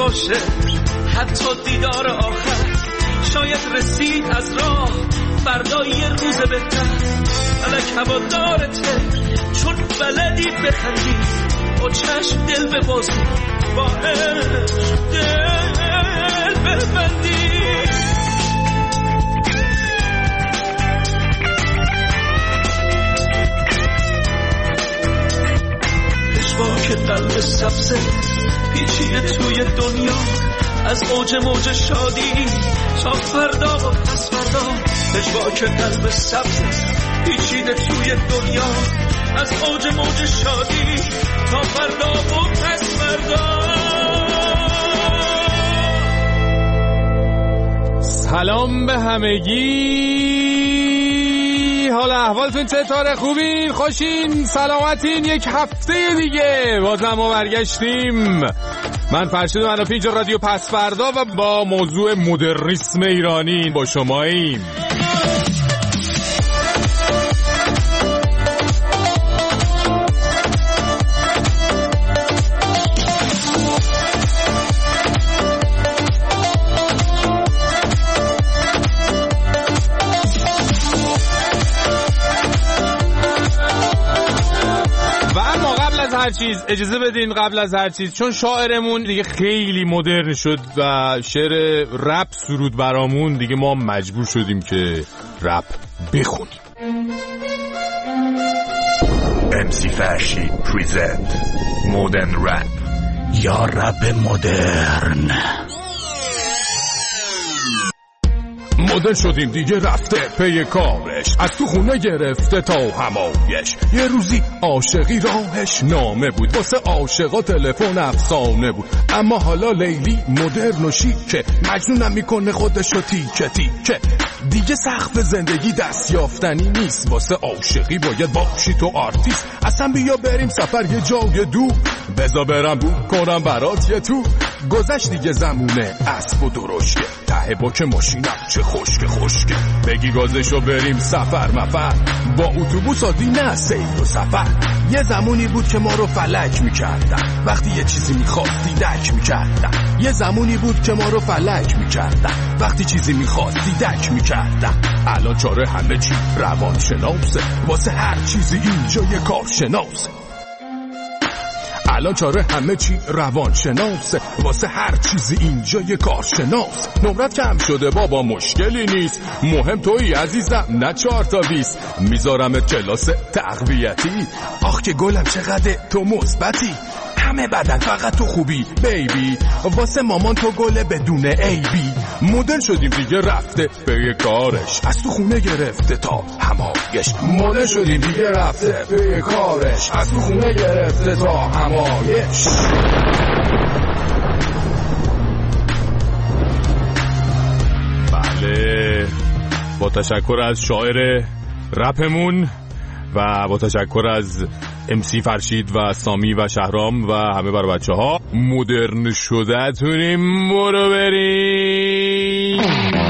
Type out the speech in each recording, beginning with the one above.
باشه حتی دیدار آخر، شاید رسید از راه فردا یه روز بهتر. فلک هوادارته چون بلدی بخندی، با چشم دل ببازی، با عشق دل ببندی. پشواک قلب سبزه پیچیده توی دنیا، از اوج موج شادی تا فردا و پس فردا. پشواک قلب سبزه پیچیده توی دنیا، از اوج موج شادی تا فردا و پس فردا. سلام به همگی، حال احوالتون چطوره؟ خوبین؟ خوشین؟ سلامتین؟ یک هفته دیگه بازم ما برگشتیم. من فرشید منافی، اینجا رادیو پس فردا و با موضوع مدرنیسم ایرانی با شماییم. اجازه بدین قبل از هر چیز، چون شاعرمون دیگه خیلی مدرن شد و شعر رپ سرود برامون، دیگه ما مجبور شدیم که رپ بخونیم. MC فرشید پریزنت مدرن رپ، یا رپ مدرن. مدرن شدیم دیگه رفته پی کارش، از تو خونه گرفته تا همایش. یه روزی عاشقی راهش نامه بود، واسه عاشقا تلفن افسانه بود. اما حالا لیلی مدرن و شیکه، مجنونم میکنه خودشو تیکه تیکه. دیگه سقف زندگی دست یافتنی نیست، واسه عاشقی باید باشی تو آرتیست. اصلا بیا بریم سفر یه جای دور، بزا برم بو کنم برات یه تو. گذشت دیگه زمونه اسب و درشکه، ته باک ماشینم چه خشک خشکه. بگی گازشو بریم سفر مفر، با اتوبوس عادی نه سیر و سفر. یه زمانی بود که ما رو فلک میکردن، وقتی یه چیزی میخواستی دک میکردن. یه زمانی بود که ما رو فلک میکردن، وقتی چیزی میخواستی دک میکردن. الان چاره همه چی روانشناسه، واسه هر چیزی اینجا یه کارشناسه. الان چاره همه چی روانشناسه، واسه هر چیزی اینجا یه کارشناس. نمرت کم شده بابا مشکلی نیست، مهم تویی عزیزم نه 4 تا 20. میذارمت کلاس تقویتی، آخ که گلم چقدر تو مثبتی. همه بدن فقط تو خوبی بیبی، واسه مامان تو گله بدون ایبی. مدرن شدیم دیگه رفته به کارش، از تو خونه گرفته تا همایش. مدرن شدیم دیگه رفته به کارش، از تو خونه گرفته تا همایش. بله، با تشکر از شاعر رپمون و با تشکر از MC فرشید و سامی و شهرام و همه بر بچه ها، مدرن شده تونیم. برو بریم.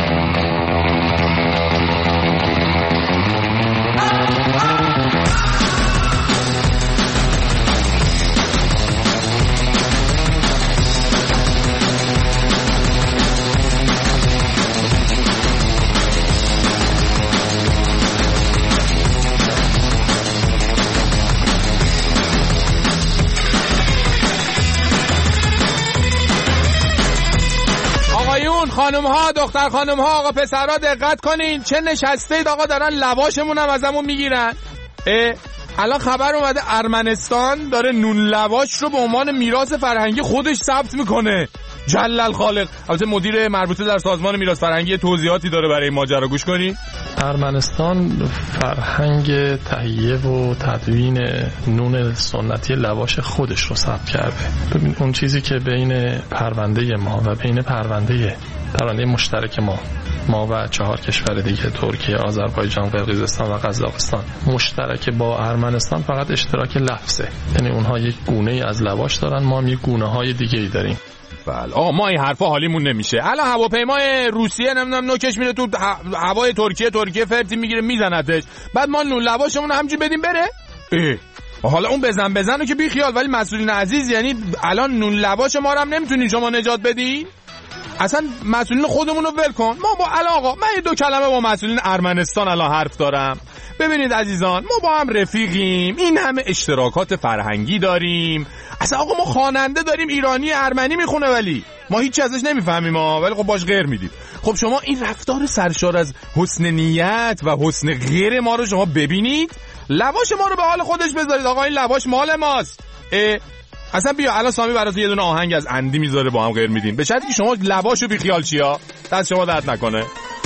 خانم ها، دختر خانم ها، آقا پسرها دقت کنین، چه نشسته اید آقا، دارن لواشمون هم ازمون میگیرن. الان خبر اومده ارمنستان داره نون لواش رو به عنوان میراث فرهنگی خودش ثبت میکنه. جلل خالق. البته مدیر مربوطه در سازمان میراث فرهنگی توضیحاتی داره برای این ماجرا، گوش کنین. ارمنستان فرهنگ تهیه و تدوین نون سنتی لواش خودش رو ثبت کرده. ببین اون چیزی که بین پرونده ما و بین پرونده مشترک ما و 4 کشور دیگه، ترکیه، آذربایجان، قرقیزستان و قزاقستان، مشترک با ارمنستان فقط اشتراک لفظه. یعنی اونها یک گونه از لواش دارن، ما هم یک گونه های دیگه ای داریم. بله آقا، ما این حرفا حالیمون نمیشه. الان هواپیمای روسیه نمیدونم نوکش میره تو هوای ترکیه فرتی میگیره میزنتش، بعد ما نون لواشمون همینجوری بدیم بره؟ حالا اون بزن که بی خیال، ولی مسئولین عزیز یعنی الان نون لواش ما رو هم نمیتونین شما نجات بدین؟ اصلا مسئولین خودمون رو ول کن. ما با علاقه من 2 کلمه با مسئولین ارمنستان الان حرف دارم. ببینید عزیزان، ما با هم رفیقیم، این همه اشتراکات فرهنگی داریم. اصلا آقا ما خواننده داریم ایرانی ارمنی میخونه، ولی ما هیچی ازش نمیفهمیم ولی خب باش غیر میدید. خب شما این رفتار سرشار از حسن نیت و حسن غیر ما رو شما ببینید، لواش ما رو به حال خودش بذارید. آقا این لواش مال ماست. اصلا بیا الان سامی براتون یه دونه آهنگ از اندی میذاره، با هم غیر میدیم، به شرطی که شما لواشو بی خیال چیا دست شما درد نکنه.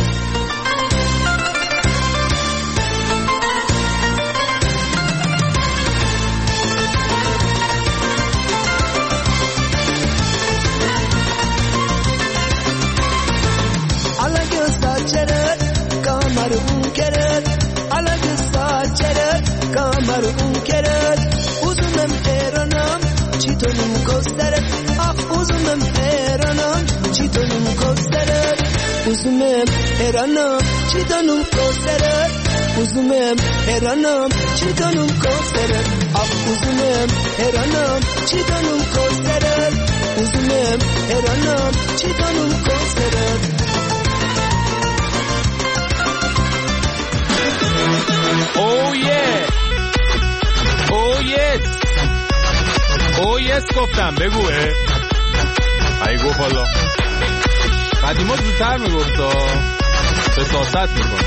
Uzumem eranam çitanum kosterer Uzumem eranam çitanum kosterer Ah uzumem eranam çitanum kosterer Uzumem eranam çitanum kosterer Oh yeah Oh yes Oh yes گفتم بگو ای گفت حالا قدیما زودتر میگفتا بساست میکن.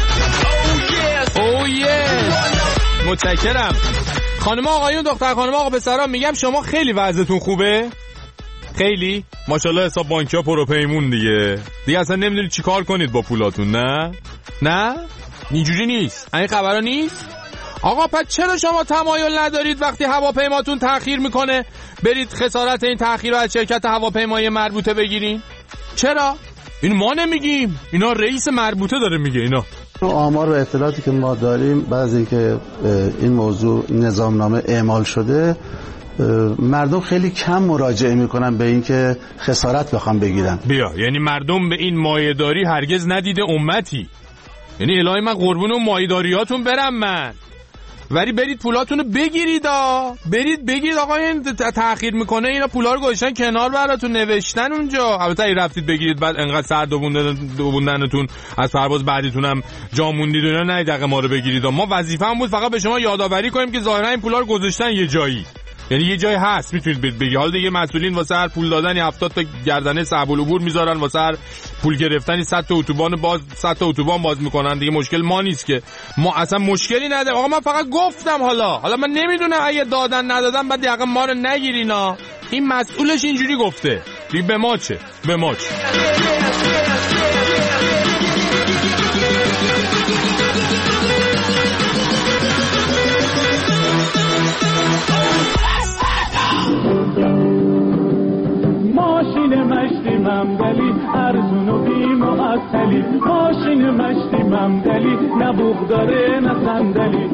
Oh yes متشکرم. خانم آقایون، دختر خانم آقا پسران، میگم شما خیلی وضعتون خوبه؟ خیلی؟ ماشاءالله حساب بانکی ها پروپیمون دیگه اصلا نمیدونید چی کار کنید با پولاتون. نه اینجوری نیست، این خبرها نیست. آقا پس چرا شما تمایل ندارید وقتی هواپیماتون تأخیر میکنه برید خسارت این تأخیر رو از شرکت هواپیمایی مربوطه بگیرین؟ چرا؟ این ما نمیگیم، اینا رئیس مربوطه داره میگه. اینا آمار و اطلاعاتی که ما داریم بعد از اینکه این موضوع نظامنامه اعمال شده، مردم خیلی کم مراجعه میکنن به این که خسارت بخوام بگیرن. بیا یعنی مردم به این مایه‌داری هرگز ندیده امتی. یعنی الهی من قربون اون مایه‌داریاتون برم من، ولی برید پولاتونو بگیرید. برید بگید آقا این تأخیر میکنه، اینا پولا رو گذاشتن کنار براتون نوشتن اونجا. البته این رفتید بگیرید بعد انقدر سر دووندنتون از پرواز بعدیتون هم جا موندید اینا، نه دقیقه ما رو بگیرید. ما وظیفه‌مون بود فقط به شما یادآوری کنیم که ظاهرا این پولا رو گذاشتن یه جایی، یعنی یه جای هست میتونید بگید. حالا دیگه مسئولین واسه هر پول دادنی 70 تا گردنه صعب العبور میذارن، واسه هر پول گرفتنی 100 تا اتوبان باز میکنن دیگه. مشکل ما نیست که، ما اصلا مشکلی نداره. آقا من فقط گفتم حالا من نمیدونم اگه دادن ندادن بعد یقه ما رو نگیرینا. این مسئولش اینجوری گفته دیگه، به ما چه؟ ماشین مشتی ممدلی ارزون و بی معطلی، ماشین مشتی ممدلی نه بوق داره نه صندلی.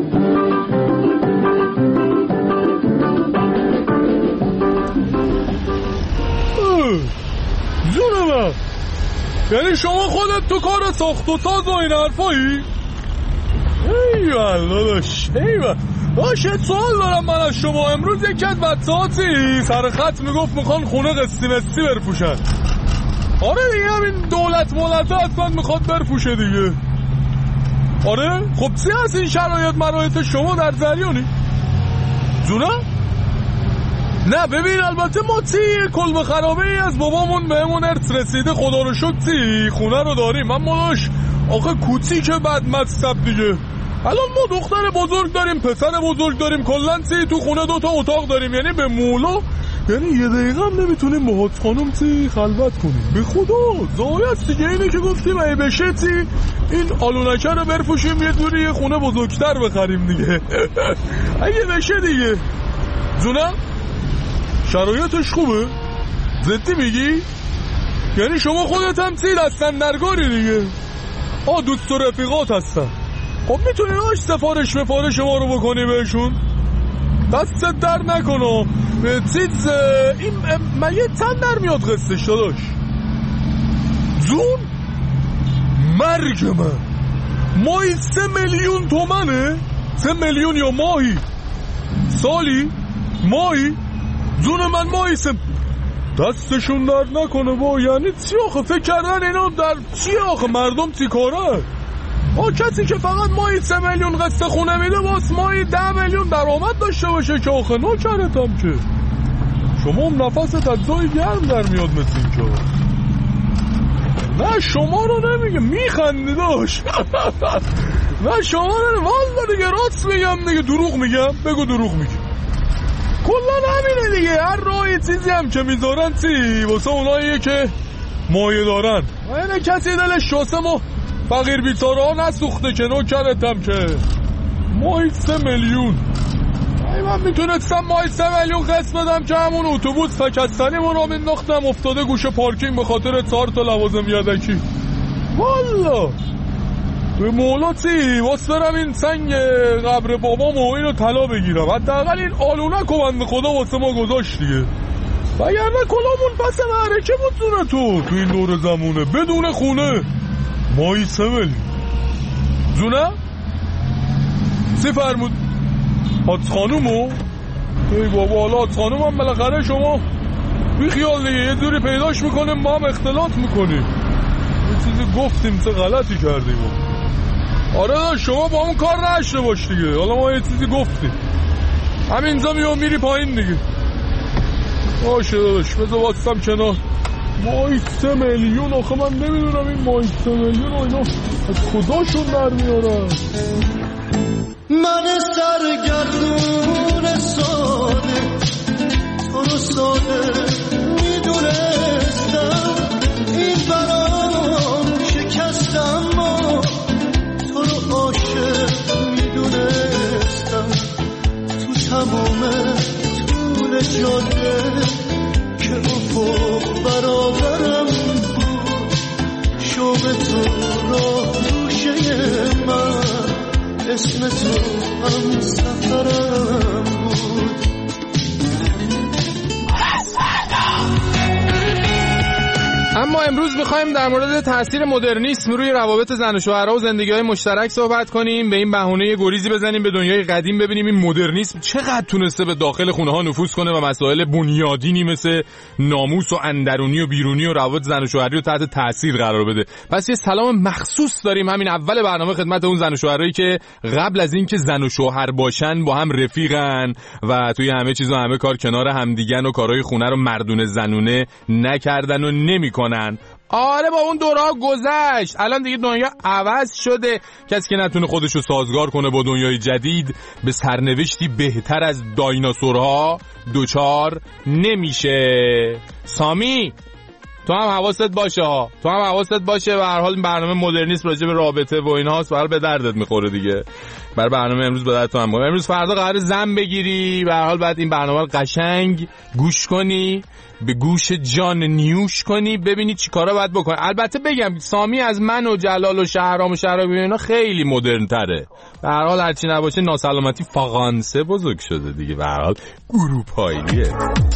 جونم یعنی شما خودت تو کار ساخت و ساز و این حرفایی؟ ایوال داداش باشه. سوال دارم من از شما. امروز یکی از بچه‌هاتی سر خط میگفت میخوان خونه قسطی مستی برفوشن. آره دیگه همین دولت مولته حتما میخواد برفوشه دیگه. آره خب چی هست این شرایط شما در جریانی؟ جونا؟ نه ببین البته ما کلبه خرابه ای از بابامون بهمون ارث رسیده، خدا رو شکر خونه رو داریم. اما داش آخه کوچیکه بعد مصب دیگه. الان ما دختر بزرگ داریم، پسر بزرگ داریم، کلن تو خونه 2 تا اتاق داریم. یعنی به مولا یعنی یه دقیقه هم نمیتونیم با حاج خانم خلوت کنیم. به خدا زایست دیگه. اینه که گفتیم ای بشه این آلونکه رو برفوشیم یه دوری یه خونه بزرگتر بخریم دیگه. اگه بشه دیگه. جونم شرایطش خوبه؟ زدی میگی؟ یعنی شما خودت هم دستن درگاری دیگه. دوست و رفیقات هستن. خب میتونی سفارش ما رو بکنی بهشون؟ دستت در نکنه. این من یه تن در میاد قصدش داداش. زون مرگ من ماهی 3 میلیون تومنه. 3 میلیون یا ماهی سالی؟ مایی؟ جون من ماییسم. دستشون درد نکنه با. یعنی چی آخه؟ فکر کردن اینا در چی آخه؟ مردم چی کاره؟ کسی که فقط مایی 3 میلیون قسط خونه میده باز مایی 10 میلیون درآمد داشته باشه که آخه نوکرتم که. شما هم نفست از جای گرم در میاد مثل این که. نه شما رو نمیگه، میخندی داشت. نه شما رو والله دیگه راست میگم دیگه، دروغ میگم؟ بگو دروغ میگی. کلا همینه دیگه، هر راهی چیزی هم که میذارن چی واسه اوناییه که مایه دارن. اینه کسی دلش شاسم و فقیر بیچاره ها نسوخته که نوکرتم که. ماهی 3 میلیون. من میتونستم ماهی 3 میلیون قسط بدم که همون اتوبوس تکستنیمون رو مینداختم افتاده گوشه پارکینگ به خاطر 4 تا لوازم یدکی. والا به مولا چی واسه برم این سنگ قبر بابام و اینو طلا بگیرم. حداقل این آلونک و بند خدا واسه ما گذاشت دیگه، وگرنه کلامون پس معرکه بود تو این دور زمونه بدون خونه. مایی 3 میلیون زونه؟ چی فرمود؟ حادث خانومو؟ ای بابا حالا حادث خانوم هم بالاخره شما بی خیال دیگه یه جوری پیداش میکنیم با هم اختلاط میکنیم. یه چیزی گفتیم چه غلطی کردیم. آره شما با همون کار نشته باش دیگه. حالا ما یه چیزی گفتیم همینجا میری پایین دیگه. باشه داداش بذار واسم کنار. ماهی 3 میلیون آخه من نمیدونم این ماهی 3 میلیون اینا از کجاشون در میارن. من سرگردون ساده تو رو ساده میدونستم، این برام شکستم ما تو رو عاشق میدونستم. تو تمام طول جاده که افق برابرم بود، شوق تو راه گوشه من، اسم تو هم سفرم بود. اما امروز میخوایم در مورد تاثیر مدرنیسم روی روابط زن و شوهرها و زندگی‌های مشترک صحبت کنیم. به این بهونه گریزی بزنیم به دنیای قدیم، ببینیم این مدرنیسم چقدر تونسته به داخل خونه‌ها نفوذ کنه و مسائل بنیادینی مثل ناموس و اندرونی و بیرونی و روابط زن و شوهری رو تحت تاثیر قرار بده. پس یه سلام مخصوص داریم همین اول برنامه خدمت اون زن و شوهرایی که قبل از اینکه زن و شوهر باشن با هم رفیقن و توی همه چیز و همه کار کنار همدیگن و کارهای خونه رو مردونه زنونه نکردن و نمی‌کنن. آره با اون دورها گذشت، الان دیگه دنیا عوض شده. کسی که نتونه خودشو سازگار کنه با دنیای جدید به سرنوشتی بهتر از دایناسورها دوچار نمیشه. سامی تو هم حواست باشه. به هر حال برنامه مدرنیسم راجع به رابطه و اینهاست، برای به دردت میخوره دیگه. برای برنامه امروز به دردت هم میخوره. امروز فردا قراره زن بگیری، به هر حال بعد این برنامه رو قشنگ گوش کنی، به گوش جان نیوش کنی، ببینی چی کارا باید بکنی. البته بگم سامی از من و جلال و شهرام و شهرابی اینا خیلی مدرن تره. به هر حال هرچی نباشه ناسلامتی فاغانسه بزرگ شده دیگه. به هر حال اروپاییه.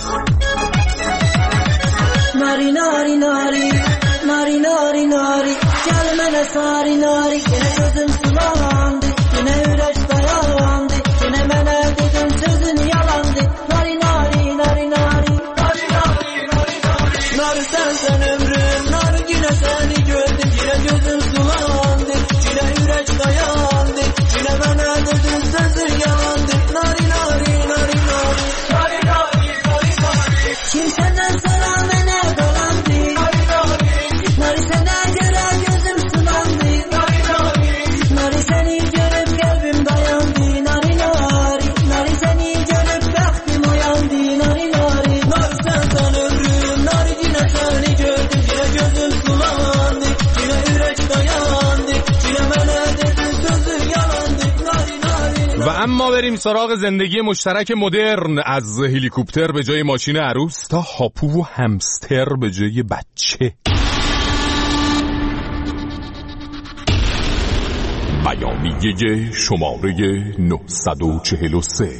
ناری ناری ناری ناری ناری ناری gelmene sari nari yine gözüm sulandı yine yürek dayandı yine mene dedim sözün yalandı nari nari nari nari nari nari nari nari nari sen ömrüm nari yine seni gördüm yine gözüm sulandı yine yürek dayandı yine mene dedim sözün yalandı nari nari nari nari nari nari nari nari kimseden selam و اما بریم سراغ زندگی مشترک مدرن، از هلیکوپتر به جای ماشین عروس تا هاپو و همستر به جای بچه. بیانیه شماره 943.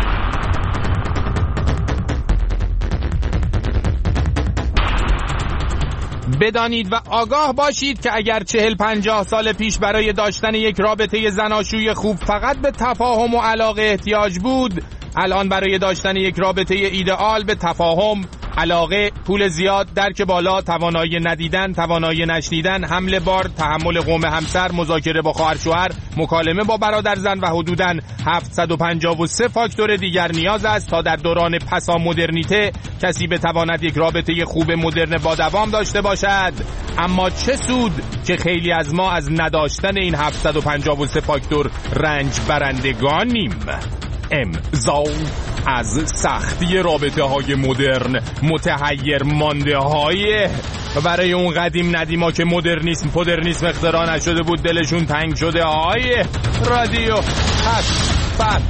بدانید و آگاه باشید که اگر 40-50 سال پیش برای داشتن یک رابطه زناشوی خوب فقط به تفاهم و علاقه احتیاج بود، الان برای داشتن یک رابطه ایدئال به تفاهم، علاقه، پول زیاد، درک بالا، توانایی ندیدن، توانایی نشنیدن، حمل بار، تحمل قوم همسر، مذاکره با خواهر شوهر، مکالمه با برادر زن و حدوداً 753 فاکتور دیگر نیاز است تا در دوران پسا مدرنیته کسی بتواند یک رابطه خوب مدرن با دوام داشته باشد. اما چه سود که خیلی از ما از نداشتن این 753 فاکتور رنج برندگانیم. امضا از سختی رابطه های مدرن، متحیر مانده های برای اون قدیم ندیما که مدرنیسم اختراع نشده بود دلشون تنگ شده های رادیو پس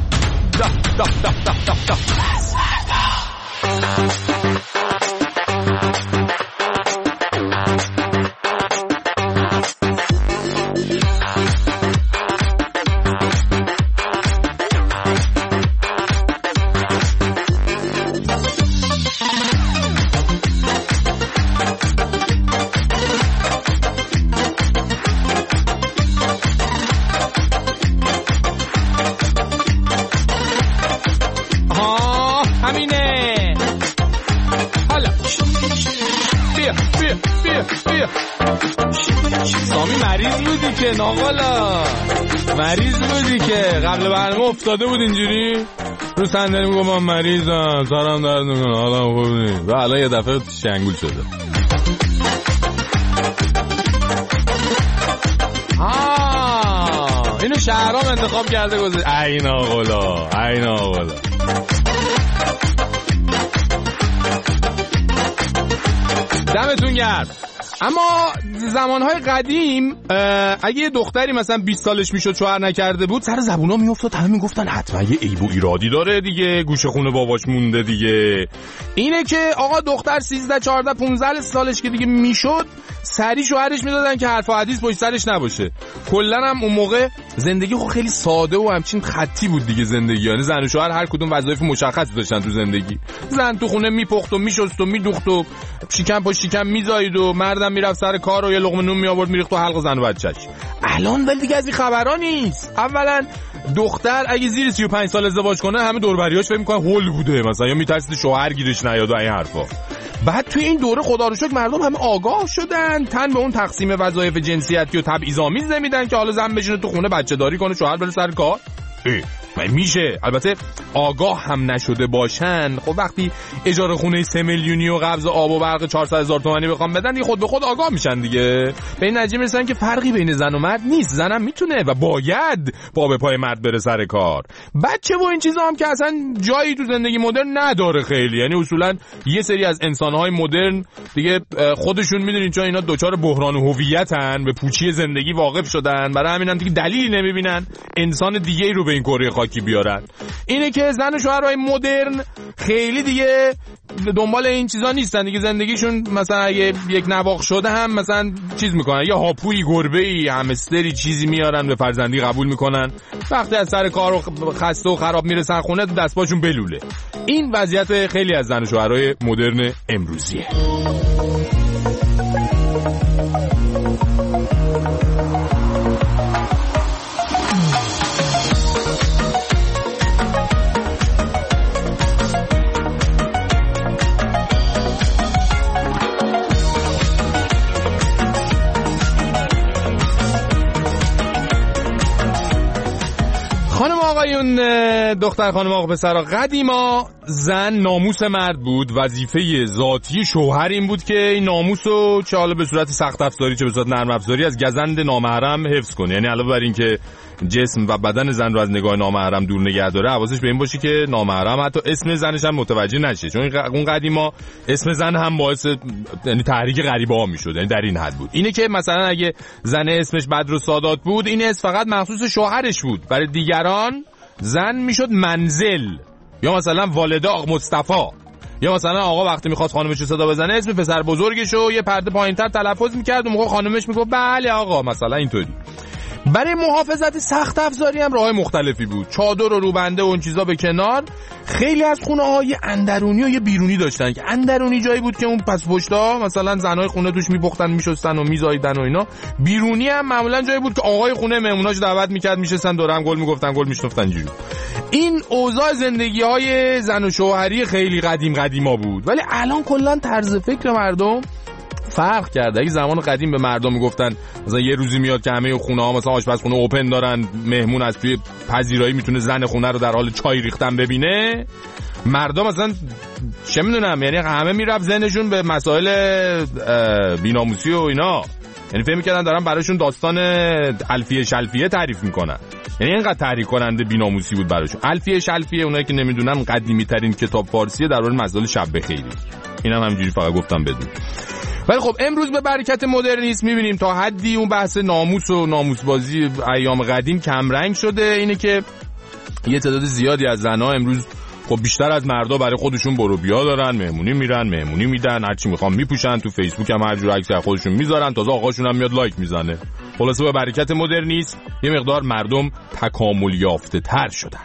مریض بودی که قبل برنامه افتاده بود اینجوری رو صندلی میگم من مریضم، سرم درد میکنه، حالا خوب نیست و الان یه دفعه شنگول شده. اینو شهرام انتخاب کرده گذاشت. عین آقلا دمتون گرم. اما زمانهای قدیم اگه یه دختری مثلا 20 سالش میشد شوهر نکرده بود سر زبونا میافتاد، همه میگفتن حتما یه عیب و ایرادی داره دیگه، گوشه خونه باباش مونده دیگه. اینه که آقا دختر 13 14 15 سالش که دیگه میشد سری شوهرش میدادن که حرف و حدیث پشت سرش نباشه. کلا هم اون موقع زندگی خیلی ساده و همچین خطی بود دیگه زندگی، یعنی زن و شوهر هر کدوم وظایف مشخصی داشتن تو زندگی. زن تو خونه میپخت و میشست و میدوخت و شکم پشت شکم میزایید و مردم میرفت سر کار و یه لقمه نون میآورد میریخت تو حلق زن و بچه‌ش. الان ولی دیگه از این خبرا نیست. اولا دختر اگه زیر 35 سال ازدواج کنه همه دور و بریاش فکر می‌کنن هول بوده مثلا، یا میترسید شوهر گیرش نیاد و این حرفا. بعد توی این دوره خدا رو شکر مردم همه آگاه شدن، تن به اون تقسیم وظایف جنسیتی و تبعیض‌آمیز نمیدن که حالا زن بشینه تو خونه بچه داری کنه شوهر بره سر کار. میشه. البته آگاه هم نشده باشن، خب وقتی اجاره خونه 3 میلیونی و قبض آب و برق 400,000 تومانی بخوام بدن دیگه خود به خود آگاه میشن دیگه. به این نتیجه میرسن که فرقی بین زن و مرد نیست، زنم میتونه و باید پا به پای مرد بره سر کار. بچه و این چیزا هم که اصلا جایی تو زندگی مدرن نداره خیلی، یعنی اصولا یه سری از انسان‌های مدرن دیگه خودشون میدونین چون اینا دوچار بحران هویتن، به پوچی زندگی واقف شدن، برای همین هم دیگه دلیلی نمیبینن انسان دیگه‌ای رو به این کره خاکی بیارن. اینه که زن و شوهرای مدرن خیلی دیگه دنبال این چیزا نیستن دیگه، زندگیشون مثلا اگه یک نواخت شده هم مثلا چیز میکنن، یا هاپویی، گربه‌ای، همستری چیزی میارن به فرزندی قبول میکنن، وقتی از سر کار و خسته و خراب میرسن خونه تو دستپاشون بلوله. این وضعیت خیلی از زن و شوهرای مدرن امروزیه. خانم آقایون، دختر خانم آقا پسرا، قدیما زن ناموس مرد بود، وظیفه ذاتی شوهر این بود که این ناموسو چه حالا به صورت سخت افزاری چه به صورت نرم افزاری از گزند نامحرم حفظ کنه. یعنی علاوه بر این که جسم و بدن زن رو از نگاه نامحرم دور نگه داره، حواسش به این باشه که نامحرم حتی اسم زنش هم متوجه نشه، چون اون قدیما اسم زن هم باعث یعنی تحریک غریبه‌ها میشد، یعنی در این حد بود. اینه که مثلا اگه زن اسمش بدر و سادات بود، این اسم فقط مخصوص شوهرش بود، برای دیگران زن میشد منزل، یا مثلا والده آقا مصطفی، یا مثلا آقا وقتی میخواست خانمش رو صدا بزنه اسم پسر بزرگشو یه پرده پایینتر تلفظ میکرد، اون موقع خانمش میگفت بله آقا، مثلا اینطوری. برای محافظت سخت افزاری هم راههای مختلفی بود، چادر و روبنده و اون چیزا به کنار. خیلی از خونه‌های اندرونی و یه بیرونی داشتن که اندرونی جایی بود که اون پس پشتا مثلا زنای خونه توش میپختن میشستن و میزاییدن و اینا، بیرونی هم معمولا جایی بود که آقای خونه مهموناش دعوت میکرد میشستن دور هم گل میگفتن گل میشنفتن اینجوری. این اوضاع زندگی‌های زن و شوهری خیلی قدیما بود، ولی الان کلا طرز فکر مردم فرق کرده. اگه زمان قدیم به مردم میگفتن مثلا یه روزی میاد که همه خونه‌ها مثلا آشپزخونه اوپن دارن، مهمون از توی پذیرایی میتونه زن خونه رو در حال چای ریختن ببینه، مردم مثلا چه میدونم، یعنی همه میرفت ذهنشون به مسائل بی‌ناموسی و اینا، یعنی فکر می‌کردن دارن براشون داستان الفیه شلفیه تعریف میکنن. یعنی اینقدر تحریک کننده بی‌ناموسی بود براشون. الفیه شلفیه، اونایی که نمیدونن، قدیمی ترین کتاب فارسیه درباره مسائل شب بخیری. اینم همینجوری فقط گفتم بدون. ولی خب امروز به برکت مدرنیسم می‌بینیم تا حدی اون بحث ناموس و ناموسبازی ایام قدیم کم رنگ شده. اینه که یه تعداد زیادی از زن‌ها امروز خب بیشتر از مردا برای خودشون برو بیا دارن، مهمونی میرن، مهمونی میدن، هر چی میخوام میپوشن، تو فیسبوک هم هر جور عکس خودشون میذارن، تازه آقاشون هم میاد لایک میزنه. خلاصه به برکت مدرنیسم یه مقدار مردم تکامل یافته تر شدن.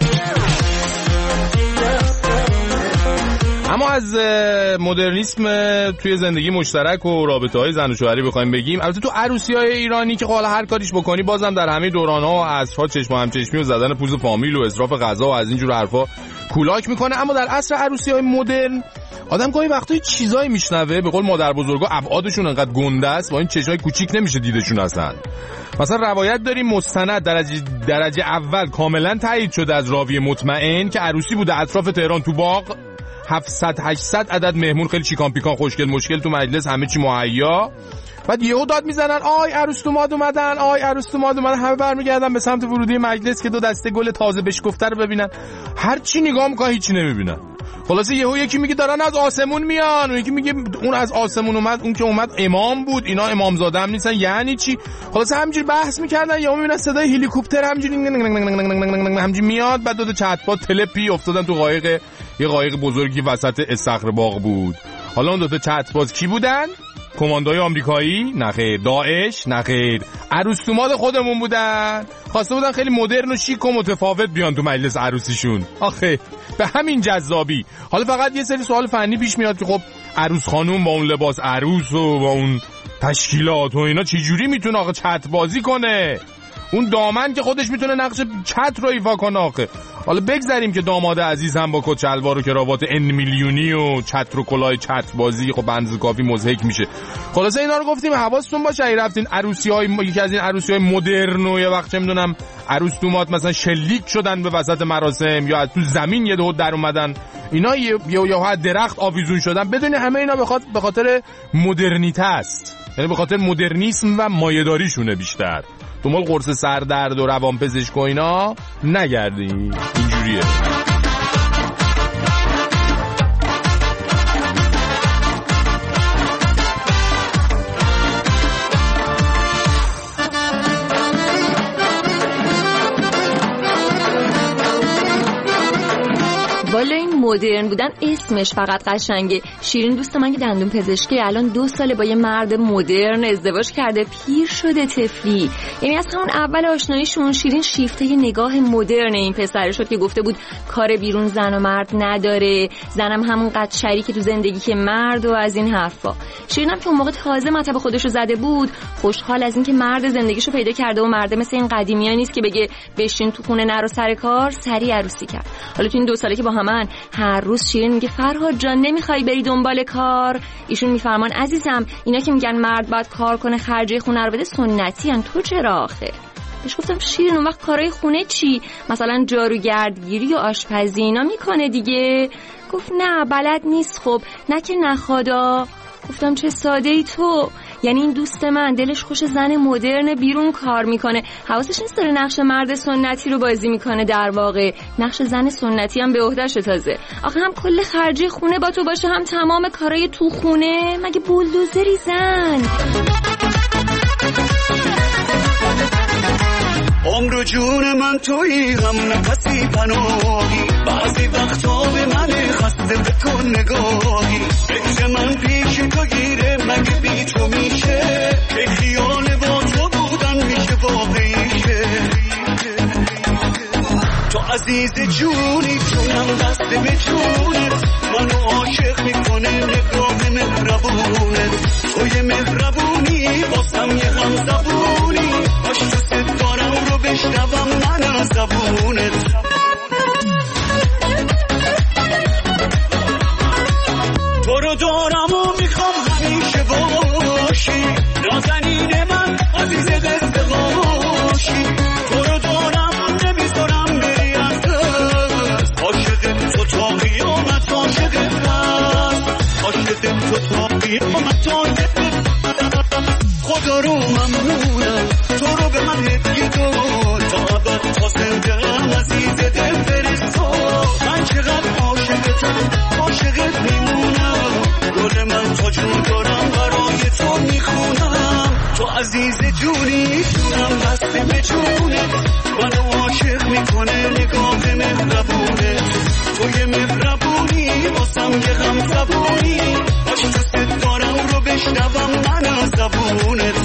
اما از مدرنیسم توی زندگی مشترک و رابطه‌های زن و شوهری بخوایم بگیم، البته تو عروسی‌های ایرانی که حالا هر کاریش بکنی بازم در همه دوران‌ها و عصرها چشم و همچشمی و زدن پوز فامیل و اسراف غذا و از این جور حرفا کولاک میکنه. اما در عصر عروسی‌های مدرن آدم گاهی وقتا چیزایی میشنوه، به قول مادر بزرگا ابعادشون انقدر گنده است با این چشمای کوچیک نمیشه دیدشون اصلا. مثلا روایت داریم مستند درجه اول کاملا تایید شده از راوی مطمئن که عروسی بوده اطراف تهران تو باغ، 700-800 عدد مهمون، خیلی چیکان پیکان خوشگل مشکل تو مجلس، همه چی مهیا. بعد یهو داد میزنن آی عروس‌دوماد اومدن، آی عروس‌دوماد اومدن، همه برمیگردن به سمت ورودی مجلس که دو دسته گل تازه بشکفته رو ببینن. هر چی نگاه میکنن هیچی نمیبینن. خلاصه یهو یکی میگه دارن از آسمون میان، و یکی میگه اون از آسمون اومد، اون که اومد امام بود، اینا امامزاده هم نیستن، یعنی چی؟ خلاصه همینجوری بحث میکردن، یهو میبینن صدای هلیکوپتر همینجوری میاد، بعد دو تا چت‌بات تلپی افتادن تو قایق، یه قایق بزرگی وسط استخر باغ بود. حالا اون دو تا چت‌بات کی بودن؟ کماندوی آمریکایی؟ نخیر. داعش؟ نخیر. عروس‌دوماد خودمون بودن. خواسته بودن خیلی مدرن و شیک و متفاوت بیان تو مجلس عروسیشون. آخه به همین جذابی. حالا فقط یه سری سوال فنی پیش میاد که خب عروس خانوم با اون لباس عروس و با اون تشکیلات و اینا چه جوری میتونه آخه چت بازی کنه؟ اون دامن که خودش میتونه نقش چت رو ایفا کنه آخه. حالا بگذاریم که داماد عزیز هم با کت شلوار و کراوات ان میلیونی و چتر و کلاه چت بازی خب بنز کافی مضحک میشه. خلاصه اینا رو گفتیم حواستون باشه اگه رفتین عروسی‌های یکی از این عروسی‌های مدرن و یه وقت چه میدونم عروس دومات مثلا شلیک شدن به وسط مراسم یا از تو زمین یه دو در اومدن، اینا یا درخت آویزون شدن، بدون همه اینا به خاطر مدرنیته است، یعنی به خاطر مدرنیسم و مایه‌داریشونه بیشتر. دنبال قرص سردرد و روانپزشک و اینا نگردی، اینجوریه. والا این مدرن بودن اسمش فقط قشنگه. شیرین دوست من که دندون پزشکی الان 2 ساله با یه مرد مدرن ازدواج کرده، پیر شده طفلی. یعنی از همون اول آشناییشون شیرین شیفته یه نگاه مدرن این پسره شد که گفته بود کار بیرون زن و مرد نداره، زنم همون قد شریک تو زندگی که مرد و از این حرفا. شیرینم که اون موقع تازه مطب خودشو زده بود، خوشحال از این که مرد زندگیشو پیدا کرده و مرد مثل این قدیمی‌ها نیست که بگه بشین تو خونه نرو سر کار، سریع عروسی کرد. حالا تو این 2 ساله که با همن هر روز شیرین میگه فرهاد جان نمیخوای بری دنبال کار؟ ایشون میفرمان عزیزم اینا که میگن مرد باید کار کنه خرجه خونه رو بده سنتی ان، تو چرا آخه؟ بهش گفتم شیرین اون وقت کارهای خونه چی؟ مثلا جاروگردگیری و آشپزی اینا میکنه دیگه. گفت نه بلد نیست. خب نه که نخوادا. گفتم چه ساده ای تو، یعنی این دوست من دلش خوش زن مدرن بیرون کار میکنه، حواسش نیست داره نقش مرد سنتی رو بازی میکنه، در واقع نقش زن سنتی هم به عهده‌شه. تازه آخه هم کل خرجی خونه با تو باشه، هم تمام کارهای تو خونه، مگه بولدوزری زن؟ عمر و جون من تویی، هم نفسی پناهی، بعضی وقتا به من خسته به تو نگاهی، فکر من پیش تو گیره مگه بی تو میشه، که خیال با تو بودن میشه واقعیشه. تو عزیز جونی، جونم دست به جونت، منو عاشق میکنه نگاه مهربونت، توی مهربونی بازم یه غم زبونی، باش تو ستارم رو بشنوم من از زبونت. خدا رو ممنونم تو رو به من هدیه داد تا ابد تا زندم عزیز دل فرستاد من چقدر عاشقت میمونم گل من تا جون دارم برای تو میخونم تو عزیز جونی جونم بسته به جونت منو عاشق میکنه نگاه مهربونه تو یه مهربونی واسم یه غم زبونی باش دوست دارم رو بشنوم من از زبونت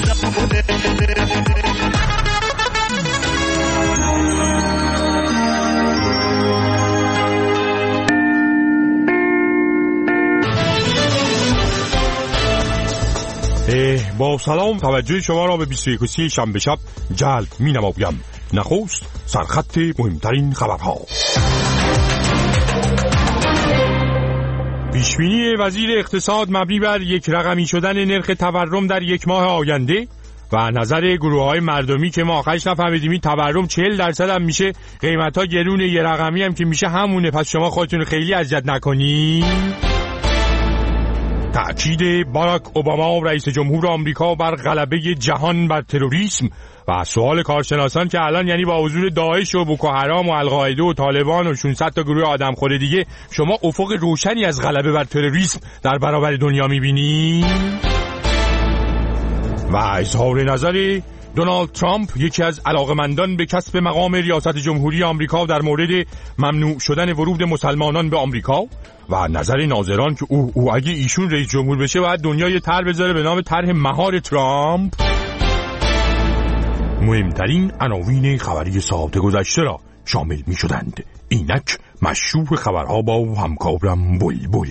با سلام توجه شما را به 21 شنبه شب جلب می نمایم. نخست سرخط مهمترین خبرها. پیشبینی وزیر اقتصاد مبنی بر یک رقمی شدن نرخ تورم در یک ماه آینده و نظر گروه‌های مردمی که ما آخرش نفهمیدیم تورم 40% هم میشه، قیمت‌ها گرونه، یه رقمی هم که میشه همونه، پس شما خودتون خیلی اذیت نکنین. تأکید باراک اوباما رئیس جمهور آمریکا بر غلبه جهان بر تروریسم و سوال کارشناسان که الان یعنی با حضور داعش و بوکو حرام و القاعده و طالبان و 600 تا گروه آدمخوار دیگه شما افق روشنی از غلبه بر تروریسم در برابر دنیا می‌بینید؟ و اظهار نظر دونالد ترامپ، یکی از علاقمندان به کسب مقام ریاست جمهوری آمریکا، در مورد ممنوع شدن ورود مسلمانان به آمریکا و نظر ناظران که او اگه ایشون رئیس جمهور بشه باید دنیا یه طرح بذاره به نام طرح مهار ترامپ. مهمترین عناوین خبری ساعت گذشته را شامل می شدند. اینک مشروع خبرها با همکارم بلبل.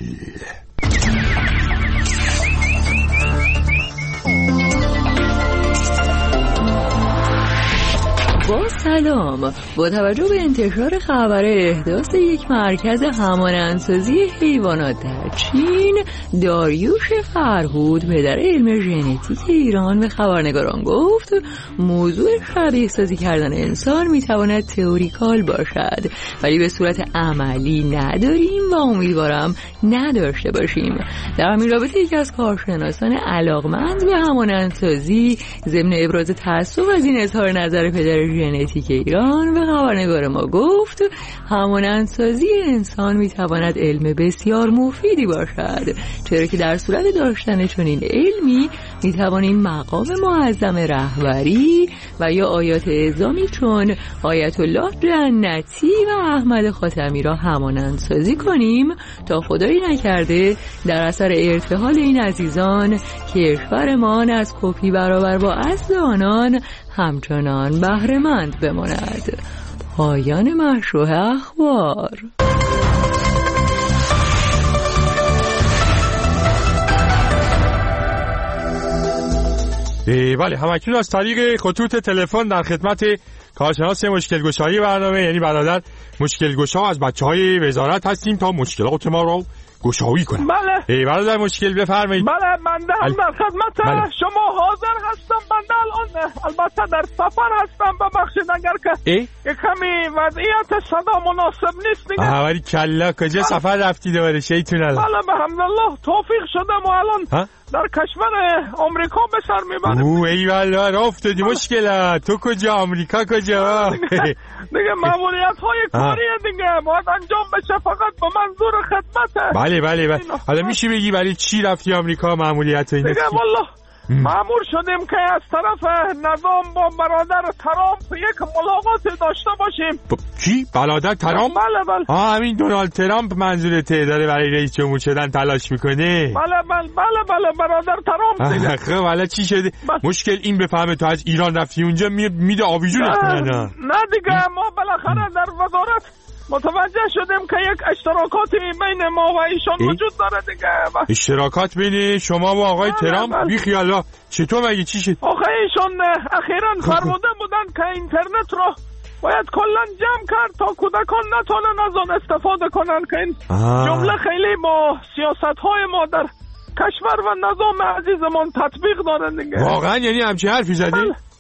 با سلام، با توجه به انتشار خبر احداث یک مرکز همانندسازی حیوانات در چین، داریوش فرهود پدر علم ژنتیک ایران به خبرنگاران گفت موضوع شبیه سازی کردن انسان میتواند تئوریکال باشد ولی به صورت عملی نداریم و امیدوارم نداشته باشیم. در همین رابطه یکی از کارشناسان علاقمند به همانندسازی ضمن ابراز تأسف از این اظهار نظر پدر ژنتیک ایران به خبرنگار ما گفت همانندسازی انسان میتواند علم بسیار مفیدی باشد، چرا که در صورت داشتن چنین علمی میتوانیم مقام معظم رهبری و یا آیات اعظامی چون آیت الله جنتی و احمد خاتمی را همانندسازی کنیم تا خدایی نکرده در اثر ارتحال این عزیزان کشورمان از کپی برابر با اصل آنان همچنان بهره‌مند بماند. پایان مشروع اخبار. بله، همکنون از طریق خطوط تلفن در خدمت کارشناس مشکل گشایی برنامه یعنی برادر مشکل گشا از بچه‌های وزارت هستیم تا مشکلات ما رو گشایی کنیم. بله برادر مشکل بفرمایید. بله بنده هم در خدمت شما حاضر هستم. بنده الان البته در سفر هستم، ببخشید اگر که کمی وضعیت صدا مناسب نیست دیگه. ولی کلا کجا سفر رفتی دوباره شیطون الله؟ بله الحمدلله توفیق شدم و الان در کشور آمریکا به سر میبرم. ای والله راه افتادی. مشکل تو کجا؟ آمریکا کجا؟ دیگه ماموریت های کاری دیگه باید انجام بشه، فقط به منظور خدمته. بله حالا میشه بگی ولی چی رفتی آمریکا؟ ماموریت اینا دیگه والله مأمور شدیم که از طرف نظام با برادر ترامپ یک ملاقات داشته باشیم. کی؟ برادر ترامپ؟ بله همین دونالد ترامپ منظورته داره برای رئیس جمهور شدن تلاش میکنه؟ بله برادر ترامپ دیگه. خب حالا چی شده؟ مشکل این بفهمه تو از ایران رفتی اونجا میده آویزونت کنن. نه دیگه ما بالاخره در وزارت متوجه شدیم که یک اشتراکاتی بین ما و ایشان وجود داره دیگه. اشتراکات بین شما و آقای ترامپ؟ بی خیالا چطور مگه چی شد؟ آقای ایشان اخیراً فرموده بودن که اینترنت رو باید کلا جمع کرد تا کودکان نتونن از آن استفاده کنن، که این جمله خیلی با سیاست‌های ما در کشور و نظام عزیزمون تطبیق دارن دیگه. واقعا یعنی همچین حرفی زدی؟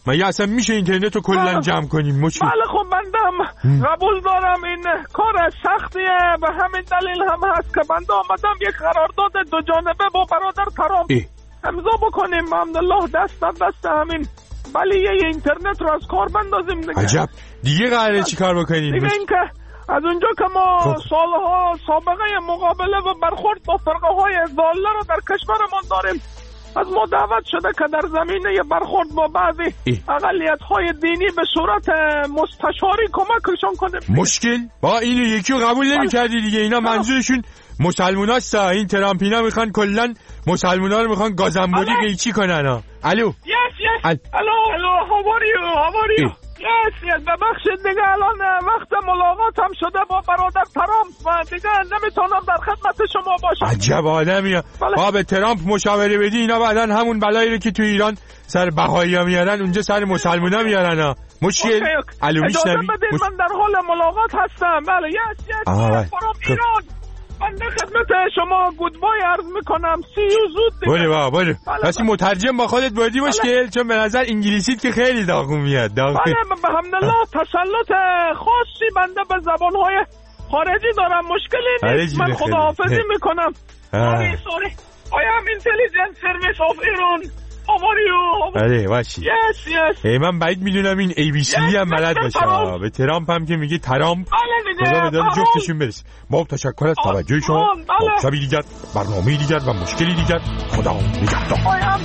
مگه اصلا میشه اینترنت رو کلا جمع کنیم؟ مشکل. بله خب بندم قبول دارم این کار سختیه، به همین دلیل هم هست که بنده آمدم یک قرارداد 2 جانبه با برادر ترامپ امضا بکنیم. الحمدلله دست در دست همین ولیه اینترنت رو از کار بندازیم دیگه. عجب. دیگه قراره چی کار بکنیم؟ دیگه این که از اونجا که ما سالها سابقه مقابله و برخورد با فرقه های ضاله رو در کشورمون داریم، از ما دعوت شده که در زمینه برخورد با بعضی اقلیت های دینی به صورت مستشاری کمکشون کنیم. مشکل؟ با اینو یکی رو قبول نمی کردی دیگه. اینا منظورشون مسلمان هست. این ترامپینا میخوان کلن مسلمان ها رو میخوان گازنبوری قیچی کنن ها. الو الو هاواریو yes ببخشید دیگه الان وقت ملاقات هم شده با برادر ترامپ و دیگه نمیتونم در خدمت شما باشم. عجب آدمیه. با به ترامپ مشاوره بدی اینا بعدن همون بلایی رو که تو ایران سر بهایی‌ها میارن اونجا سر مسلمونا میارن ها. مشکل. الو میشنوی؟ اجازه بدید من در حال ملاقات هستم. بله yes ایران. من خدمت شما گودبای عرض میکنم. سی یو زود دیگه. بله پس مترجم با خودت بردی مشکل، چون به نظر انگلیسیت که خیلی داغون میاد. بله الحمدلله تسلط خاصی بنده به زبانهای خارجی دارم، مشکلی نیست. من خداحافظی میکنم. sorry I am intelligence service of Iran. آره باشی. yes من باید میدونم این ABC هم بلد باشه. به ترامپ هم که میگه ترامپ خدا به داد جفتشون برسه. با تشکر از توجه شما. شبی دیگر برنامه دیگر و مشکلی دیگر. خدا نگهدار.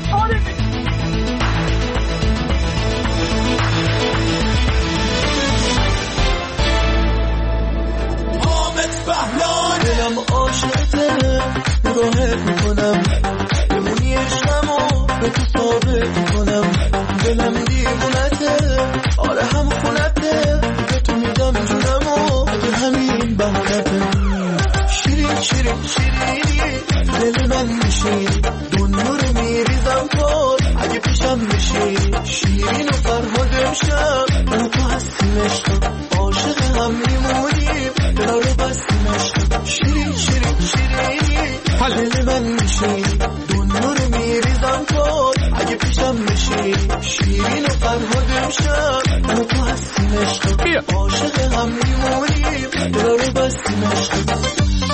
حامد بهلان دلم عاشقته نگاهت میکنم بمونی عشقمو به تو ثابت میکنم دلم دیوونته آره هم خونته به تو میدم جونمو اگه همین بهونته شیرینی دل من میشی دنیا رو میریزم پاد اگه پیشم میشی شیرین و فرهاد امشب من تو هستیم عشقم عاشق هم میمونیم دلا رو بستیم عشقم شیرینی دل من میشی دنیا رو میریزم پاد اگه پیشم میشی شیرین و فرهاد امشب من تو هستیم عشقم عاشق هم میمونیم دلا رو بستیم عشقم.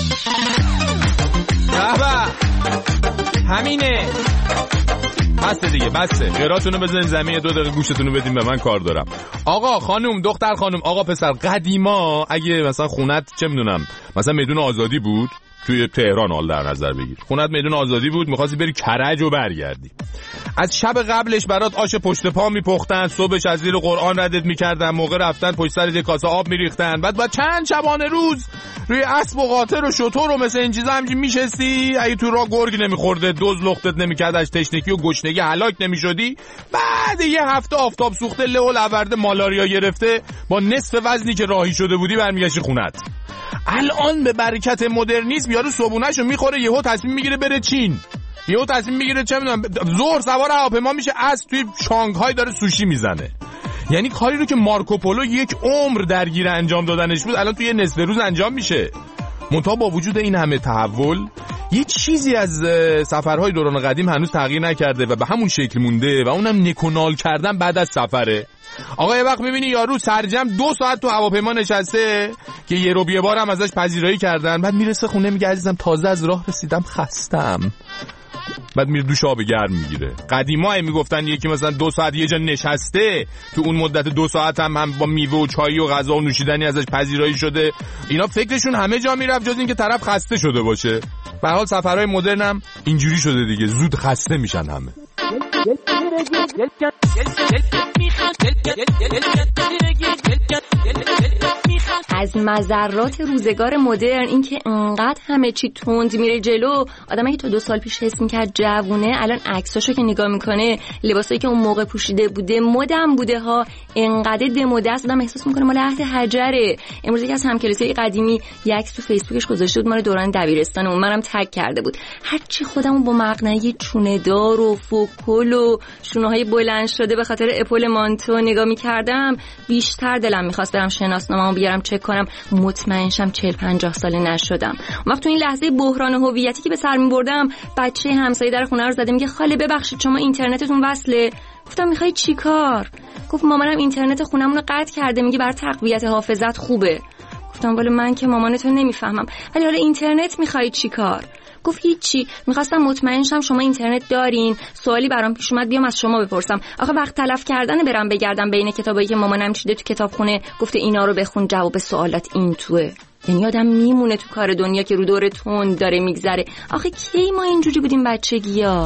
همینه. بسته دیگه بسته. قراتونو بزنین زمین 2 دقیقه گوشتونو بدین به من کار دارم. آقا خانم دختر خانم آقا پسر قدیما اگه مثلا خونت چه میدونم مثلا میدون آزادی بود توی تهران حال در نظر بگیر خونت میدون آزادی بود می‌خواستی بری کرج و برگردی از شب قبلش برات آش پشت پا میپختن صبحش از زیر قرآن ردت میکردن موقع رفتن پشت سر یه کاسه آب میریختن بعد چند شبانه روز روی اسب و قاطر و شتر و مثل این چیزا همینجوری میشستی اگه تو راه گرگ نمیخورده دوز لختت نمیکرد از تشنگی و گشنگی هلاک نمیشدی بعد یه هفته آفتاب سوخته له و لورده مالاریا گرفته با نصف وزنی که راهی شده بودی برمیگشتی خونت. الان به برکت مدرنیسم یارو صبونه‌شو میخوره یهو تصمیم میگیره بره چین یهو تصمیم میگیره چه میدونم ظهر سوار هواپیما میشه از توی شانگهای داره سوشی میزنه. یعنی کاری رو که مارکوپولو 1 عمر درگیر انجام دادنش بود الان توی یه نصف روز انجام میشه. منتها با وجود این همه تحول یه چیزی از سفرهای دوران قدیم هنوز تغییر نکرده و به همون شکل مونده و اونم نکونال کردن بعد از سفره. آقا یه وقت میبینی یارو سرجم 2 ساعت تو هواپیما نشسته که یه رو یه بار هم ازش پذیرایی کردن بعد میرسه خونه میگه عزیزم تازه از راه رسیدم خستم بعد میره دوش آب گرم میگیره. قدیما میگفتن یکی مثلا 2 ساعت یه جا نشسته تو اون مدت 2 ساعت هم با میوه و چای و غذا و نوشیدنی ازش پذیرایی شده. اینا فکرشون همه جا میرفت جز این که طرف خسته شده باشه. به حال سفرهای مدرن هم اینجوری شده دیگه زود خسته میشن همه. از مضرات روزگار مدرن این که انقدر همه چی تند میره جلو آدمی که تا 2 سال پیش حس میکرد جوونه الان عکساشو که نگاه میکنه لباسایی که اون موقع پوشیده بوده مدم بوده ها انقدر دموده است آدم احساس میکنه مال عهد حجره. امروز یکی از همکلاسیای قدیمی یک عکس تو فیسبوکش گذاشته بود مال دوران دبیرستانمون منم تگ کرده بود هرچی خودمون با مقنعه چونه دار و فوکل و شونه‌های بلند شده به خاطر اپول مانتو نگاه میکردم بیشتر دلم میخواست برم شناسنامه‌مو بیارم چک کنم مطمئن شم 40-50 ساله نشدم. وقت تو این لحظه بحران هویتی که به سر میبردم بچه همسایه در خونه رو زده میگه خاله ببخشید شما اینترنتتون وصله گفتم میخوای چی کار؟ گفت مامانم اینترنت خونمون رو قطع کرده، میگه برای تقویت حافظت خوبه. گفتم ولی من که مامانتو نمیفهمم، ولی حالا اینترنت میخوای چی کار؟ گفت هیچی، میخواستم مطمئن شم شما اینترنت دارین، سوالی برام پیش اومد بیام از شما بپرسم. آخه وقت تلف کردن برم بگردم بین کتابایی که مامانم چیده تو کتابخونه، گفته اینا رو بخون جواب سوالات این توئه. یعنی آدم میمونه تو کار دنیا که رو دور تند داره میگذره. آخه کی ما اینجوری بودیم بچگی‌ها؟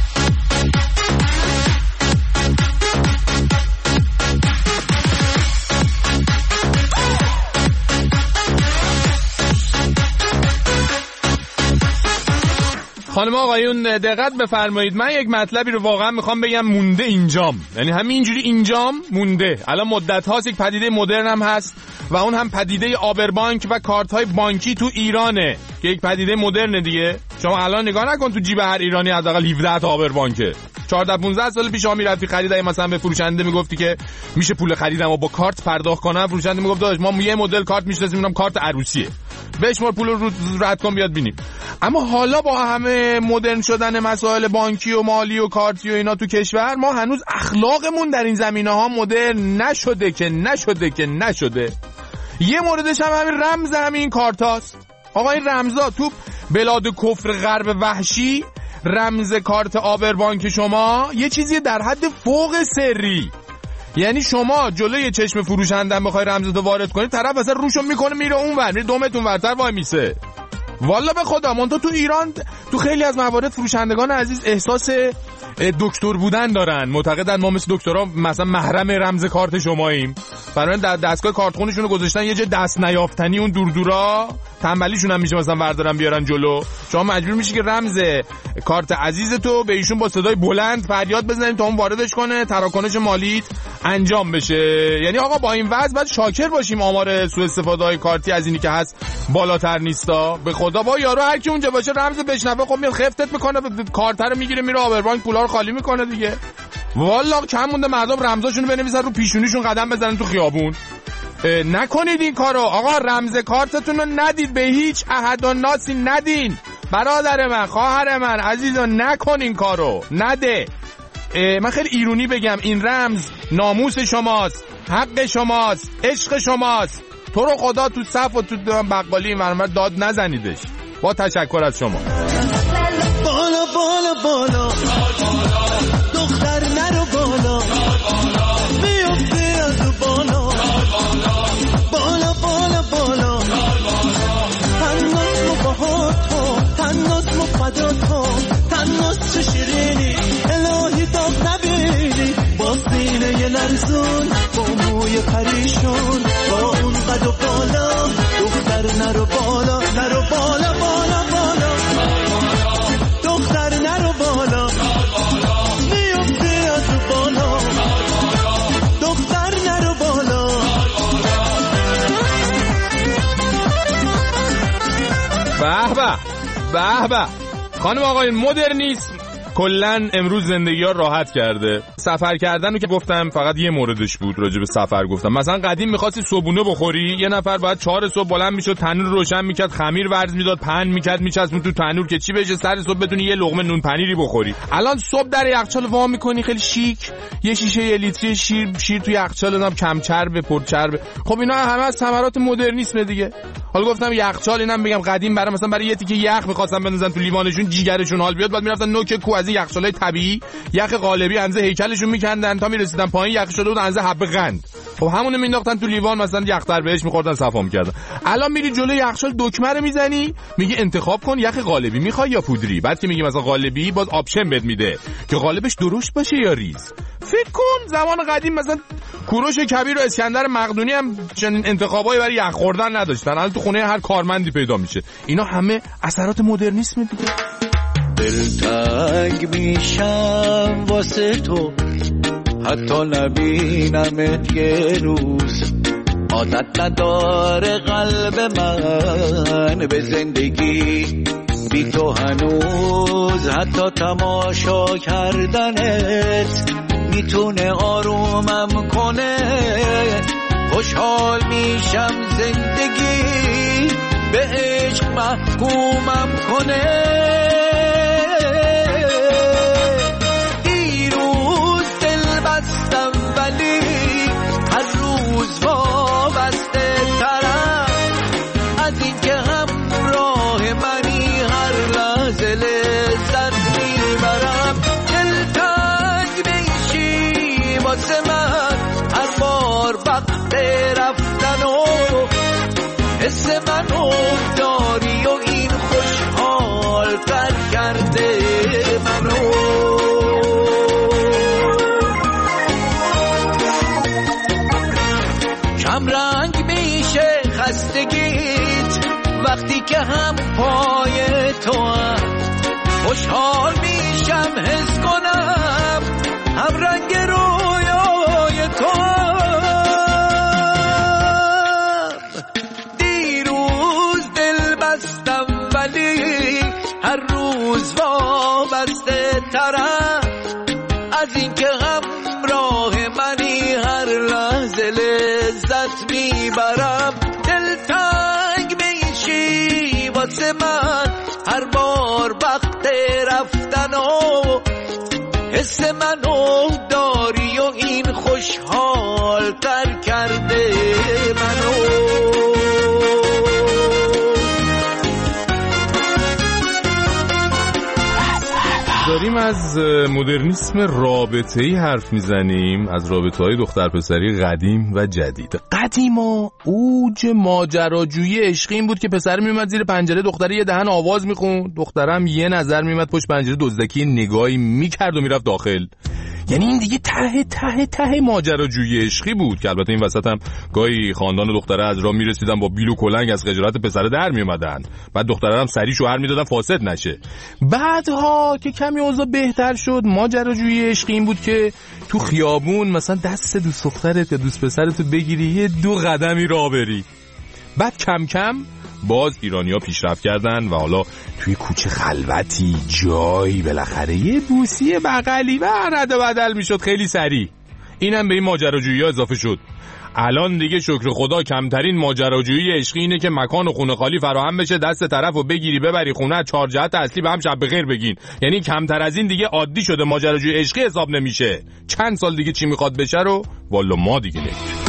خانم آقایون دقت بفرمایید، من یک مطلبی رو واقعا میخوام بگم مونده اینجام، یعنی همینجوری اینجام مونده. الان مدت هاست یک پدیده مدرن هم هست و اون هم پدیده آبربانک و کارت های بانکی تو ایرانه که یک پدیده مدرنه دیگه. شما الان نگاه نکن تو جیب هر ایرانی حداقل 17 تا آبربانکه. 14 15 سال پیش شما میرفتی خریدای مثلا به فروشنده میگفتی که میشه پول خریدمو با کارت پرداخت کنم، فروشنده میگفت داداش ما یه مدل کارت میشناسیم، میگم کارت عروسیه، بشمار پول رو رد کن بیاد بینیم. اما حالا با همه مدرن شدن مسائل بانکی و مالی و کارتی و اینا تو کشور، ما هنوز اخلاقمون در این زمینه‌ها مدرن نشده. یه موردش هم همین رمز همین کارتاست. آقا این رمزا تو بلاد کفر غرب وحشی، رمز کارت آبربانک شما یه چیزی در حد فوق سری. یعنی شما جلوی چشم فروشنده بخوای رمزتو وارد کنی، طرف اصلا روشو میکنه میره اونور، میره دومتون ورتر وای میسه. والا به خدا من تو ایران تو خیلی از موارد فروشندگان عزیز احساس دکتر بودن دارن، معتقدن ما مثل دکترها مثلا محرم رمز کارت شماییم، برای در دستگاه کارتخونشون رو گذاشتن یه جای دست نیافتنی، اون دورا تنبلیشون هم میشه مثلا بردارن بیارن جلو. شما مجبور میشی که رمز کارت عزیز تو به ایشون با صدای بلند فریاد بزنید تا اون واردش کنه، تراکنش مالیت انجام بشه. یعنی آقا با این وضع باید شاکر باشیم آمار سوء استفاده های کارتی از اینی که هست بالاتر نیستا. به خدا با یارو هر کی اونجا باشه رمز بشنوه خب میاد خفتت میکنه، کارت رو میگیره میره آبربانک پولا رو خالی میکنه دیگه. والا کم مونده مردم رمزاشونو بنویسن رو پیشونیشون قدم بزنن تو خیابون. نکنید این کارو آقا، رمز کارتتون رو ندید، به هیچ احد و ناسی ندین. برادر من، خواهر من، عزیزان نکنین کارو، نده. من خیلی ایرونی بگم، این رمز ناموس شماست، حق شماست، عشق شماست. تو رو خدا تو صف و تو بقالی مرمر داد نزنیدش. با تشکر از شما. بالا بالا بالا دختر نرو بالا، بیفته از بالا، بالا بالا بالا، تناس مباهات ها، تناس مفدات ها، تناس چه شیرینی، الهی داغ نبینی، با سینه لرزون، با موی پریشون، با اون قد و بالا، دختر نرو بالا، نرو بالا بالا بالا، دختر نرو بالا، میفته از بالا، دختر نرو بالا. به به خانم آقایون، مدرنیسم کلن امروز زندگی ها راحت کرده. سفر کردن رو که گفتم فقط یه موردش بود، راجع به سفر گفتم. مثلا قدیم می‌خواستی صبحونه بخوری، یه نفر باید 4 صبح بلند میشد، تنور روشن میکرد، خمیر ورز میداد، پهن میکرد، میچسبون تو تنور که چی بشه سر صبح بتونی یه لقمه نون پنیری بخوری. الان صبح در یخچال وا میکنی خیلی شیک، یه شیشه یه لیتری شیر تو یخچال، اونم کم چرب پر چرب. خب اینا همه از ثمرات مدرنیسم دیگه. حالا گفتم یخچال، اینم بگم قدیم برای یه تیکه یخ می‌خواستن بندازن تو لیوانشون جیگرشون حال بیاد، بعد میرفتن نوک کو از یخچالای طبیعی یخ قالبی اندازه هیکلشون میکندن تا میرسیدن پایین یخ شده بود اندازه حب قند. خب همونو مینداختن تو لیوان، مثلا یخ در بهش می‌خوردن صفا می‌کردن. الان میری جلوی یخچال دکمه رو میزنی، میگی انتخاب کن یخ قالبی میخوای یا پودری. بعد که میگی مثلا قالبی، باز آپشن بهت میده که قالبش درشت باشه یا ریز. فکر کن زمان قدیم مثلا کوروش کبیر و اسکندر مقدونی هم چنین انتخابایی برای یخ خوردن نداشتن. الان تو خونه هر کارمندی پیدا میشه. اینا همه اثرات مدرنیسم دیگه. دلتنگ میشم واسه تو، حتی نبینمت یه روز. عادت نداره قلب من به زندگی بی تو هنوز، حتی تماشا کردنت میتونه آرومم کنه. خوشحال میشم زندگی به عشق محکومم کنه. دیروز دل منو داری و این خوشحال تر کرده منو. کم رنگ میشه خستگیت وقتی که هم پای تو هم. خوشحال میشم حس کنم هم رنگ رویای تو هم. دیروز دل بستم ولی هر روز وابسته ترم از این که همراه منی هر لحظه لذت میبرم. دلتنگ میشی واسه من هر بار وقت رفتن و حس منو داری و این خوشحال تر کرده منو. داریم از مدرنیسم رابطه‌ای حرف میزنیم، از رابطه‌های دختر پسری قدیم و جدید. قدیما اوج ماجراجویی عشقی این بود که پسر میومد زیر پنجره دختره یه دهن آواز میخوند، دخترم یه نظر میومد پشت پنجره دزدکی نگاهی میکرد و میرفت داخل. یعنی این دیگه ته ماجراجویی عشقی بود که البته این وسط هم گاهی خاندان دختره از راه میرسیدن با بیل و کلنگ از خجالت پسر در میومدن، بعد دختره هم سری شوهر میدادن فاسد نشه. بعدها که کمی اوضاع بهتر شد ماجراجویی عشقی این بود که تو خیابون مثلا دست دوست دخترت یا دوست پسرت بگیری یه 2 قدمی راه بری. بعد کم کم باز ایرانی‌ها پیشرفت کردن و حالا توی کوچه خلوتی جایی بالاخره یه بوسی بغلی و رد و بدل میشد خیلی سریع. اینم به این ماجراجویی‌ها اضافه شد. الان دیگه شکر خدا کمترین ماجراجویی عشقی اینه که مکان و خونه خالی فراهم بشه، دست طرفو بگیری ببری خونه، 4 جهت اصلی به هم شب بخیر بگین. یعنی کمتر از این دیگه عادی شده، ماجراجویی عشقی حساب نمیشه. چند سال دیگه چی میخواد بشه رو والا ما دیگه نمی‌دونیم.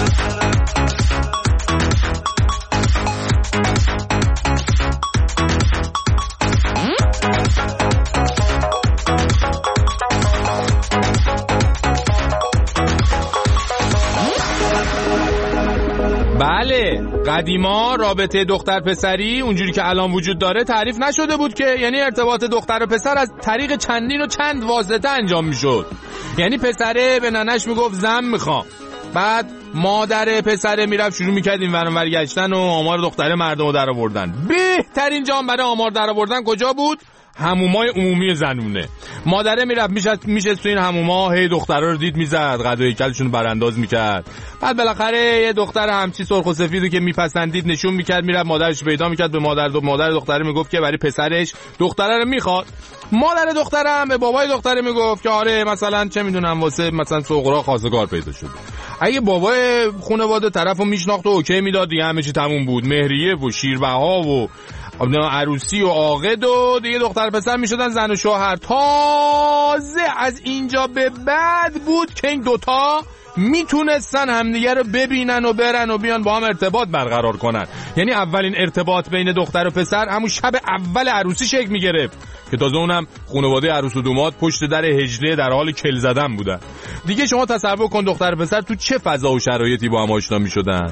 بله، قدیما رابطه دختر پسری اونجوری که الان وجود داره تعریف نشده بود که، یعنی ارتباط دختر و پسر از طریق چندین و چند واسطه انجام میشد. یعنی پسره به ننش میگفت زن میخوام، بعد مادر پسره میرفت شروع میکرد این ور اونور گشتن و آمار دختر مردمو در آوردن. بهترین جام برای آمار در آوردن کجا بود؟ حمومای عمومی زنونه. مادره میرفت میشست تو این حموما، هی دخترا رو دید میزد، قد و هیکلشون برانداز میکرد. بعد بالاخره یه دختر همچی سرخ و سفیدی که میپسندید نشون میکرد، میرفت مادرش پیدا میکرد به مادر دختره میگفت که برای پسرش دختره رو میخواد. مادر دختره هم به بابای دختره میگفت که آره مثلا چه میدونم واسه مثلا سغرا خواستگار پیدا شده. اگه بابای خانواده طرفو میشناخت و اوکی میداد دیگه همه چی تموم بود. مهریه و شیربها و عروسی و عاقد و دیگه دختر پسر میشدن زن و شوهر. تازه از اینجا به بعد بود که این دوتا میتونستن همدیگه رو ببینن و برن و بیان با هم ارتباط برقرار کنن. یعنی اولین ارتباط بین دختر و پسر همون شب اول عروسی شکل میگرفت که تازه اونم خانواده عروس و داماد پشت در هجله در حال کل زدن بودن. دیگه شما تصور کن دختر و پسر تو چه فضا و شرایطی با هم آشنا میشدن.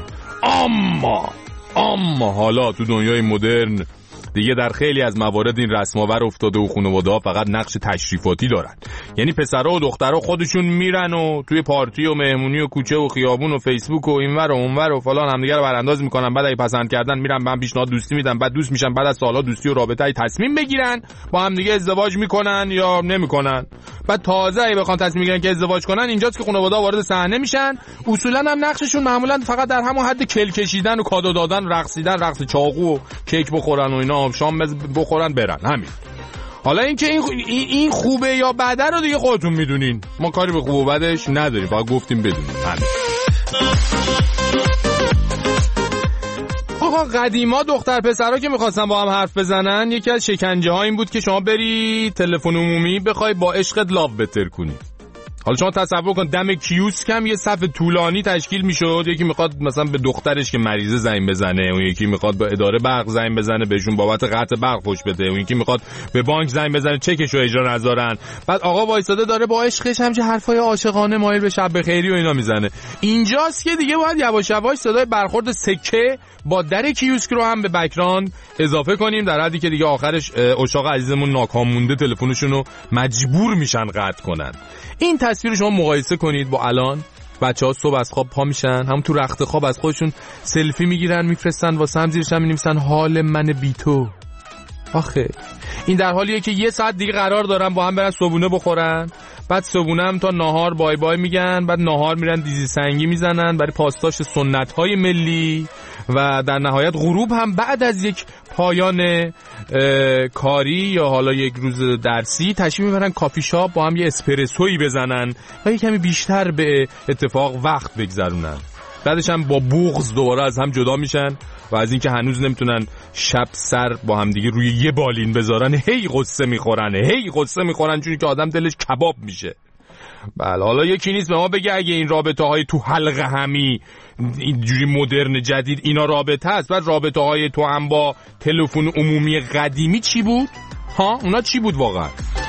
اما حالا تو دنیای مدرن دیگه در خیلی از موارد این رسم‌آور افتاده و خانواده‌ها فقط نقش تشریفاتی دارن. یعنی پسرها و دخترها خودشون میرن و توی پارتی و مهمونی و کوچه و خیابون و فیسبوک و اینور و اونور و فلان همدیگه رو برانداز میکنن. بعد اگه پسند کردن میرن من پیشنهاد دوستی میدن، بعد دوست میشن، بعد از سالها دوستی و رابطه‌ای تصمیم بگیرن با همدیگه ازدواج میکنن یا نمیکنن. بعد تازه اگه بخوان تصمیم بگیرن که ازدواج کنن اینجاست که خانواده‌ها وارد صحنه میشن. اصولا هم نقششون معمولا فقط در همون حد کل کشیدن و کادو دادن، رقصیدن، رقص چاقو و کیک بخورن و اینا، شام بخورن برن. همین. حالا اینکه این خوبه یا بده رو دیگه خودتون میدونین. ما کاری به خوب و بدش نداریم، فقط گفتیم بدونین. همین. آقا قدیما دختر پسرها که میخواستن با هم حرف بزنن یکی از شکنجه ها این بود که شما بری تلفن عمومی بخوای با عشقت لاو بتر کنی. حالا شما تصور کن دم کیوسک هم یه صف طولانی تشکیل میشد، یکی میخواد مثلا به دخترش که مریضه زنگ بزنه، اون یکی میخواد به اداره برق زنگ بزنه بهشون بابت قطع برق پشت بده، اون یکی میخواد به بانک زنگ بزنه چکشو اجرا نذارن. بعد آقا وایساده داره با عشقش همچه حرفای عاشقانه مایل به شب بخیری و اینا میزنه. اینجاست که دیگه باید یواش یواش صدای برخورد سکه با در کیوسک رو هم به بک‌گراند اضافه کنیم، در حدی که دیگه آخرش عشاق عزیزمون ناکام مونده تلفنشون رو مجبور میشن قطع کنن. این تصویر شما مقایسه کنید با الان. بچه‌ها صبح از خواب پا میشن، هم تو رخت خواب از خودشون سلفی میگیرن میفرستن واسه هم زیرش هم مینویسن حال من بی تو. آخه این در حالیه که یه ساعت دیگه قرار دارن با هم برن صبحونه بخورن، بعد صبحونه هم تا نهار بای بای میگن، بعد نهار میرن دیزی سنگی میزنن برای پاسداشت سنت‌های ملی و در نهایت غروب هم بعد از یک پایان کاری یا حالا یک روز درسی تشریف میبرن کافی شاپ با هم یه اسپرسویی بزنن و یه کمی بیشتر به اتفاق وقت بگذرونن. بعدش هم با بغض دوباره از هم جدا میشن و از اینکه هنوز نمیتونن شب سر با هم دیگه روی یه بالین بذارن هی قصه میخورن چون که آدم دلش کباب میشه. بله حالا یکی نیست به ما بگه اگه این رابطه های تو حلقه همی اینجوری مدرن جدید اینا رابطه هست، بعد رابطه های تو هم با تلفن عمومی قدیمی چی بود؟ ها اونا چی بود واقعا؟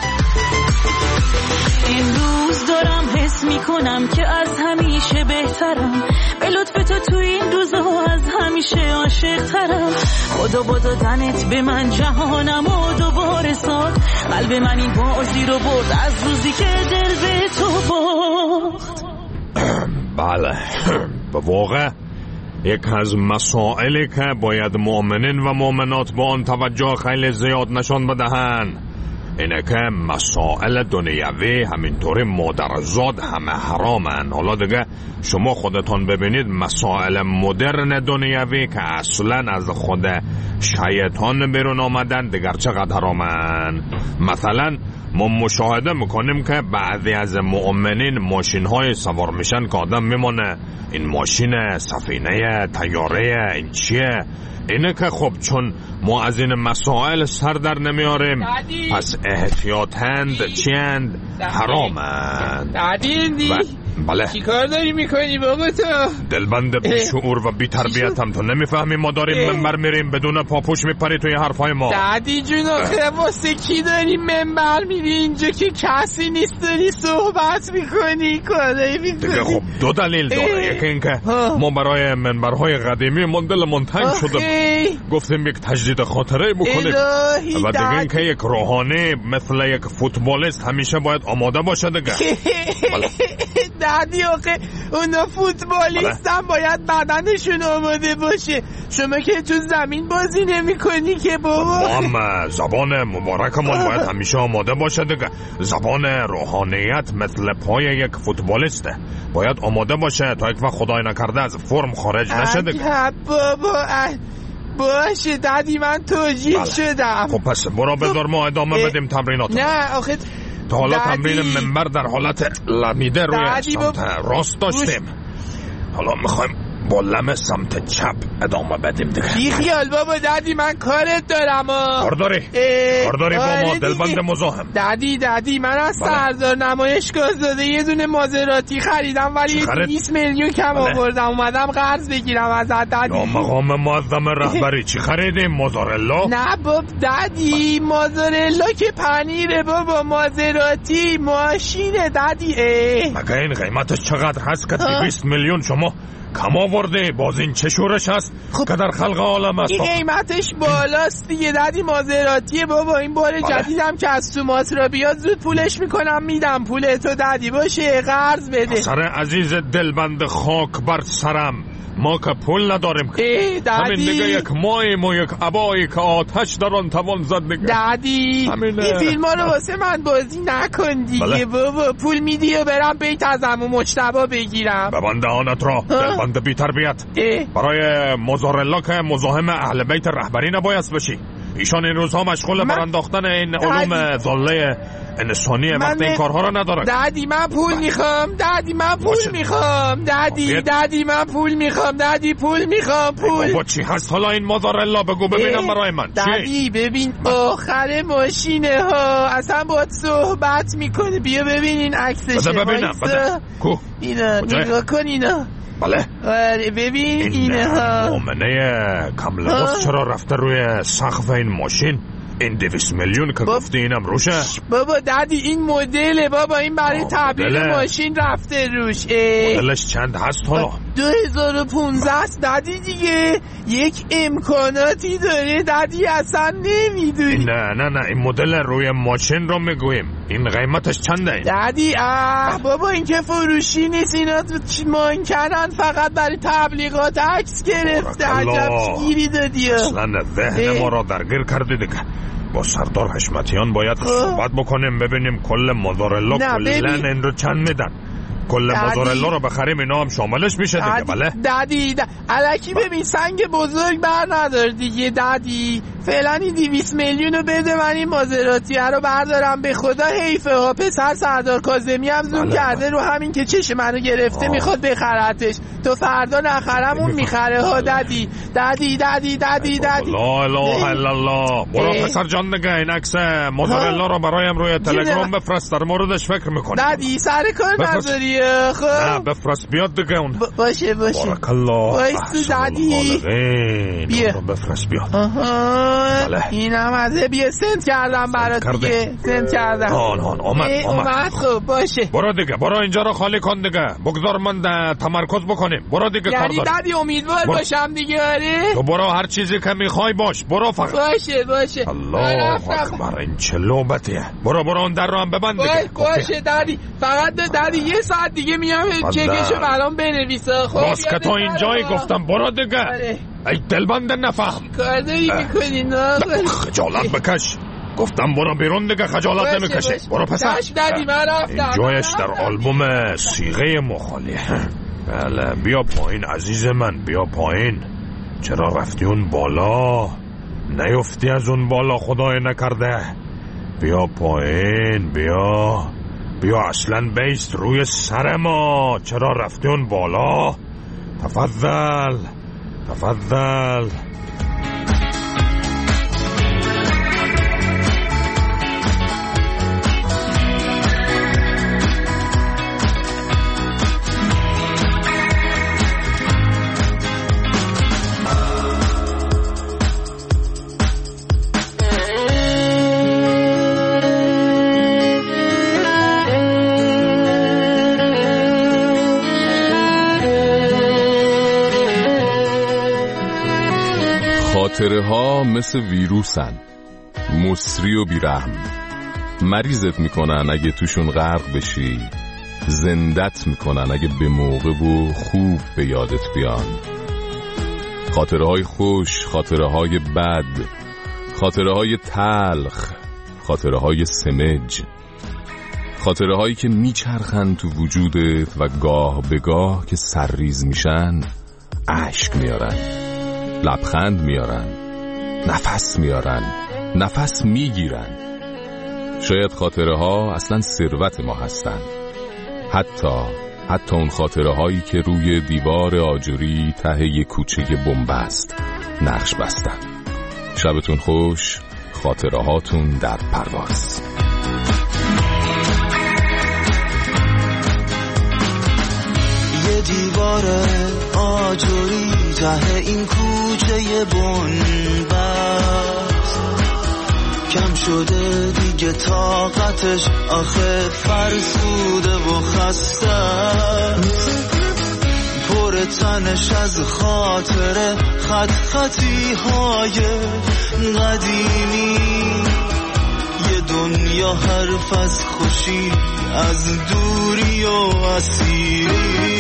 امروز دارم حس میکنم که از همیشه بهترم، به لطف تو این روزها از همیشه عاشق‌ترم. خدا با دادنت به من جهانم و دوباره ساد، قلب من این بازی رو برد از روزی که دل به تو باخت. بله به واقع یک از مسائلی که باید مؤمنین و مؤمنات با آن توجه خیلی زیاد نشان بدهن اینه که مسائل دنیوی همینطوری مادرزاد همه حرامن. حالا دیگه شما خودتان ببینید مسائل مدرن دنیوی که اصلا از خود شیطان بیرون آمدن دیگر چقدر حرامن. مثلا ما مشاهده میکنیم که بعضی از مؤمنین ماشین های سوار میشن که آدم میمونه این ماشین سفینه طیاره این چیه؟ اینه که خب چون ما از این مسائل سر در نمیاریم پس احتیاطند چیند حرامند. دادی بله چی کار داری میکنی بابا تو؟ دلبند بیشعور و بی تربیتم تو نمیفهمی ما داریم منبر میریم بدون پاپوش میپری توی حرفای ما. دادی جون آخه واسه کی داری منبر میری اینجا که کسی نیست داری صحبت میکنی کاری میکنی؟ دیگه خب دو دلیل داره، یکی این که ما برای منبرهای قدیمی من دلمون تنگ شده گفتیم یک تجدید خاطره بکنیم و دیگه این که یک روحانی مثل یک فوتبالیست همیشه باید آماده باشه دیگه. دادی آخه اونا فوتبالیستن باید بدنشون آماده باشه، شما که تو زمین بازی نمی کنی که بابا. هم زبان مبارکمون باید همیشه آماده باشه دیگه. زبان روحانیت مثل پای یک فوتبالیسته، باید آماده باشه تا یک وقت خدای نکرده از فرم خارج نشه دیگه. بابا باشه دادی من توجیه شدم. خب پس برو بذار ما ادامه بدیم تمرینات. نه آخه تا حالا تمرین منبر در حالت لمیده روی سمت راست داشتیم، حالا میخوایم با لم سمت چپ ادامه بدیم دیگه. بی خیال بابا دادی من کارت دارم. کار داری با ما دلبند مزاحم. دادی من از سردار نمایشگاه زاده یه دونه مازراتی خریدم ولی 20 میلیون کم آوردم اومدم قرض بگیرم ازت دادی. یا مقام معظم رهبری چی خریدیم؟ موزارلا؟ نه باب دادی موزارلا که پنیره بابا، مازراتی ماشینه دادی. مگه این قیمتش چقدر هست که 200 میلیون شما کم آورده؟ باز این چه شورش هست که در خلق عالم است؟ این قیمتش بالاست دیگه دادی، مازراتیه بابا. این بار جدیدم که از سومات را بیاد زود پولش میکنم میدم پولتو دادی باشه قرض بده. سر عزیز دلبند خاک بر سرم ما که پول نداریم همین دیگه یک مایم و یک عبایی که آتش در آن توان زد دیگه. دادی این فیلم ها رو واسه من بازی نکن دیگه بابا، پول میدی و برم بیت از عمو مجتبی بگیرم. ببند دهانت را دلبند بی تربیت. برای موزارلا که مزاحم اهل بیت رهبری نباید بشی، ایشان این روزها مشغول برانداختن این علوم ضاله انسانی وقت این کارها را ندارد. دادی من پول میخوام، دادی من پول میخوام، دادی من پول میخوام، دادی پول میخوام، پول. بابا چی هست حالا این مازارلا؟ بگو ببینم برای من. دادی ببین آخر ماشینه ها، اصلا باید صحبت میکنه. بیا ببین این عکسشه. بده ببینم. بده کو اینا نگاه کن اینا. بله ببین اینه ها. مومنه کملباس چرا رفته روی سقف این ماشین؟ این 200 میلیون که گفتی اینم روشه؟ بابا دادی این مدله بابا، این برای تعبیر ماشین رفته روش. مدلش چند هست حالا؟ 2015 است دادی دیگه. یک امکاناتی داره دادی اصلا نمیدونی. نه این مدل روی ماشین رو میگویم. این قیمتش چنده این؟ دادی بابا این که فروشی نیست، اینا مانکنن فقط برای تبلیغات عکس گرفته. عجب گیری دادی. اصلا ذهن ما را درگیر کردی دیگه. با سردار حشمتیان باید صحبت بکنیم ببینیم کل مازارلا کلن این رو چند میدن. کل مازارلا رو بخریم اینا هم شاملش میشه دیگه. بله دادی الکی ببین سنگ بزرگ بر ندار دیگه. دادی فعلا این 200 میلیون رو بده، من این مازراتی رو بردارم. به خدا حیفه ها، پسر سردار کاظمی هم زوم کرده رو همین که چش منو گرفته میخواد بخرتش. تو فردا نخرم اون میخره ها. دادی لا اله الا الله. برو پسر جان دیگه این عکس مازارلا رو برایم روی تلگرام بفرست، در موردش فکر میکنم. دادی سر کار نداری خب؟ نه بفرست بیاد دیگه اون. باشه بارک الله. وایس دادی بیا بفرست بیاد. بله. اینم از بیا سنت کردم برات دیگه. سنت کردم. اومد. خب باشه. برو دیگه، برو اینجا رو خالی کن دیگه. بگذار من تمرکز بکنیم. برو دیگه کار دارم. یعنی دادی امیدوار باشم دیگه. آره تو برو هر چیزی که میخوای باش. برو فقط. باشه. الله اکبر این چه لعبتیه. برو اون در رو هم ببند دیگه. باشه دادی. فقط دادی یه ساعت دیگه میام چکشو برام بنویسه. خب باز که تو اینجایی گفتم برو دیگه. ای دلبند نفهم کار داری میکنی. نه خجالت بکش. گفتم برو بیرون دیگه، خجالت نمیکشی. برو پسر. دادی من رفتم. اینجایش در آلبوم صیغه مخالیه. بله بیا پایین عزیز من، بیا پایین. چرا رفتی اون بالا؟ نیفتی از اون بالا خدای نکرده. بیا پایین. بیا اصلا بیست روی سر ما. چرا رفتی اون بالا؟ تفضل. خاطره ها مثل ویروسن، مصری و بیرحم. مریضت میکنن اگه توشون غرق بشی، زندت میکنن اگه به موقع و خوب به یادت بیان. خاطره های خوش، خاطره های بد، خاطره های تلخ، خاطره های سمج، خاطره هایی که میچرخن تو وجودت و گاه به گاه که سرریز میشن اشک میارن، لبخند میارن، نفس میارن، نفس میگیرن. شاید خاطره ها اصلا ثروت ما هستن. حتی اون خاطره هایی که روی دیوار آجوری ته یک کوچه بنبست نقش بستن. شبتون خوش، خاطره هاتون در پرواز. یه دیوار آجوری ته این کوچه بنبست، کم شده دیگه طاقتش، آخه فرسوده و خسته، پر تنش از خاطره، خطی های قدیمی، یه دنیا حرف از خوشی، از دوری و اسیری.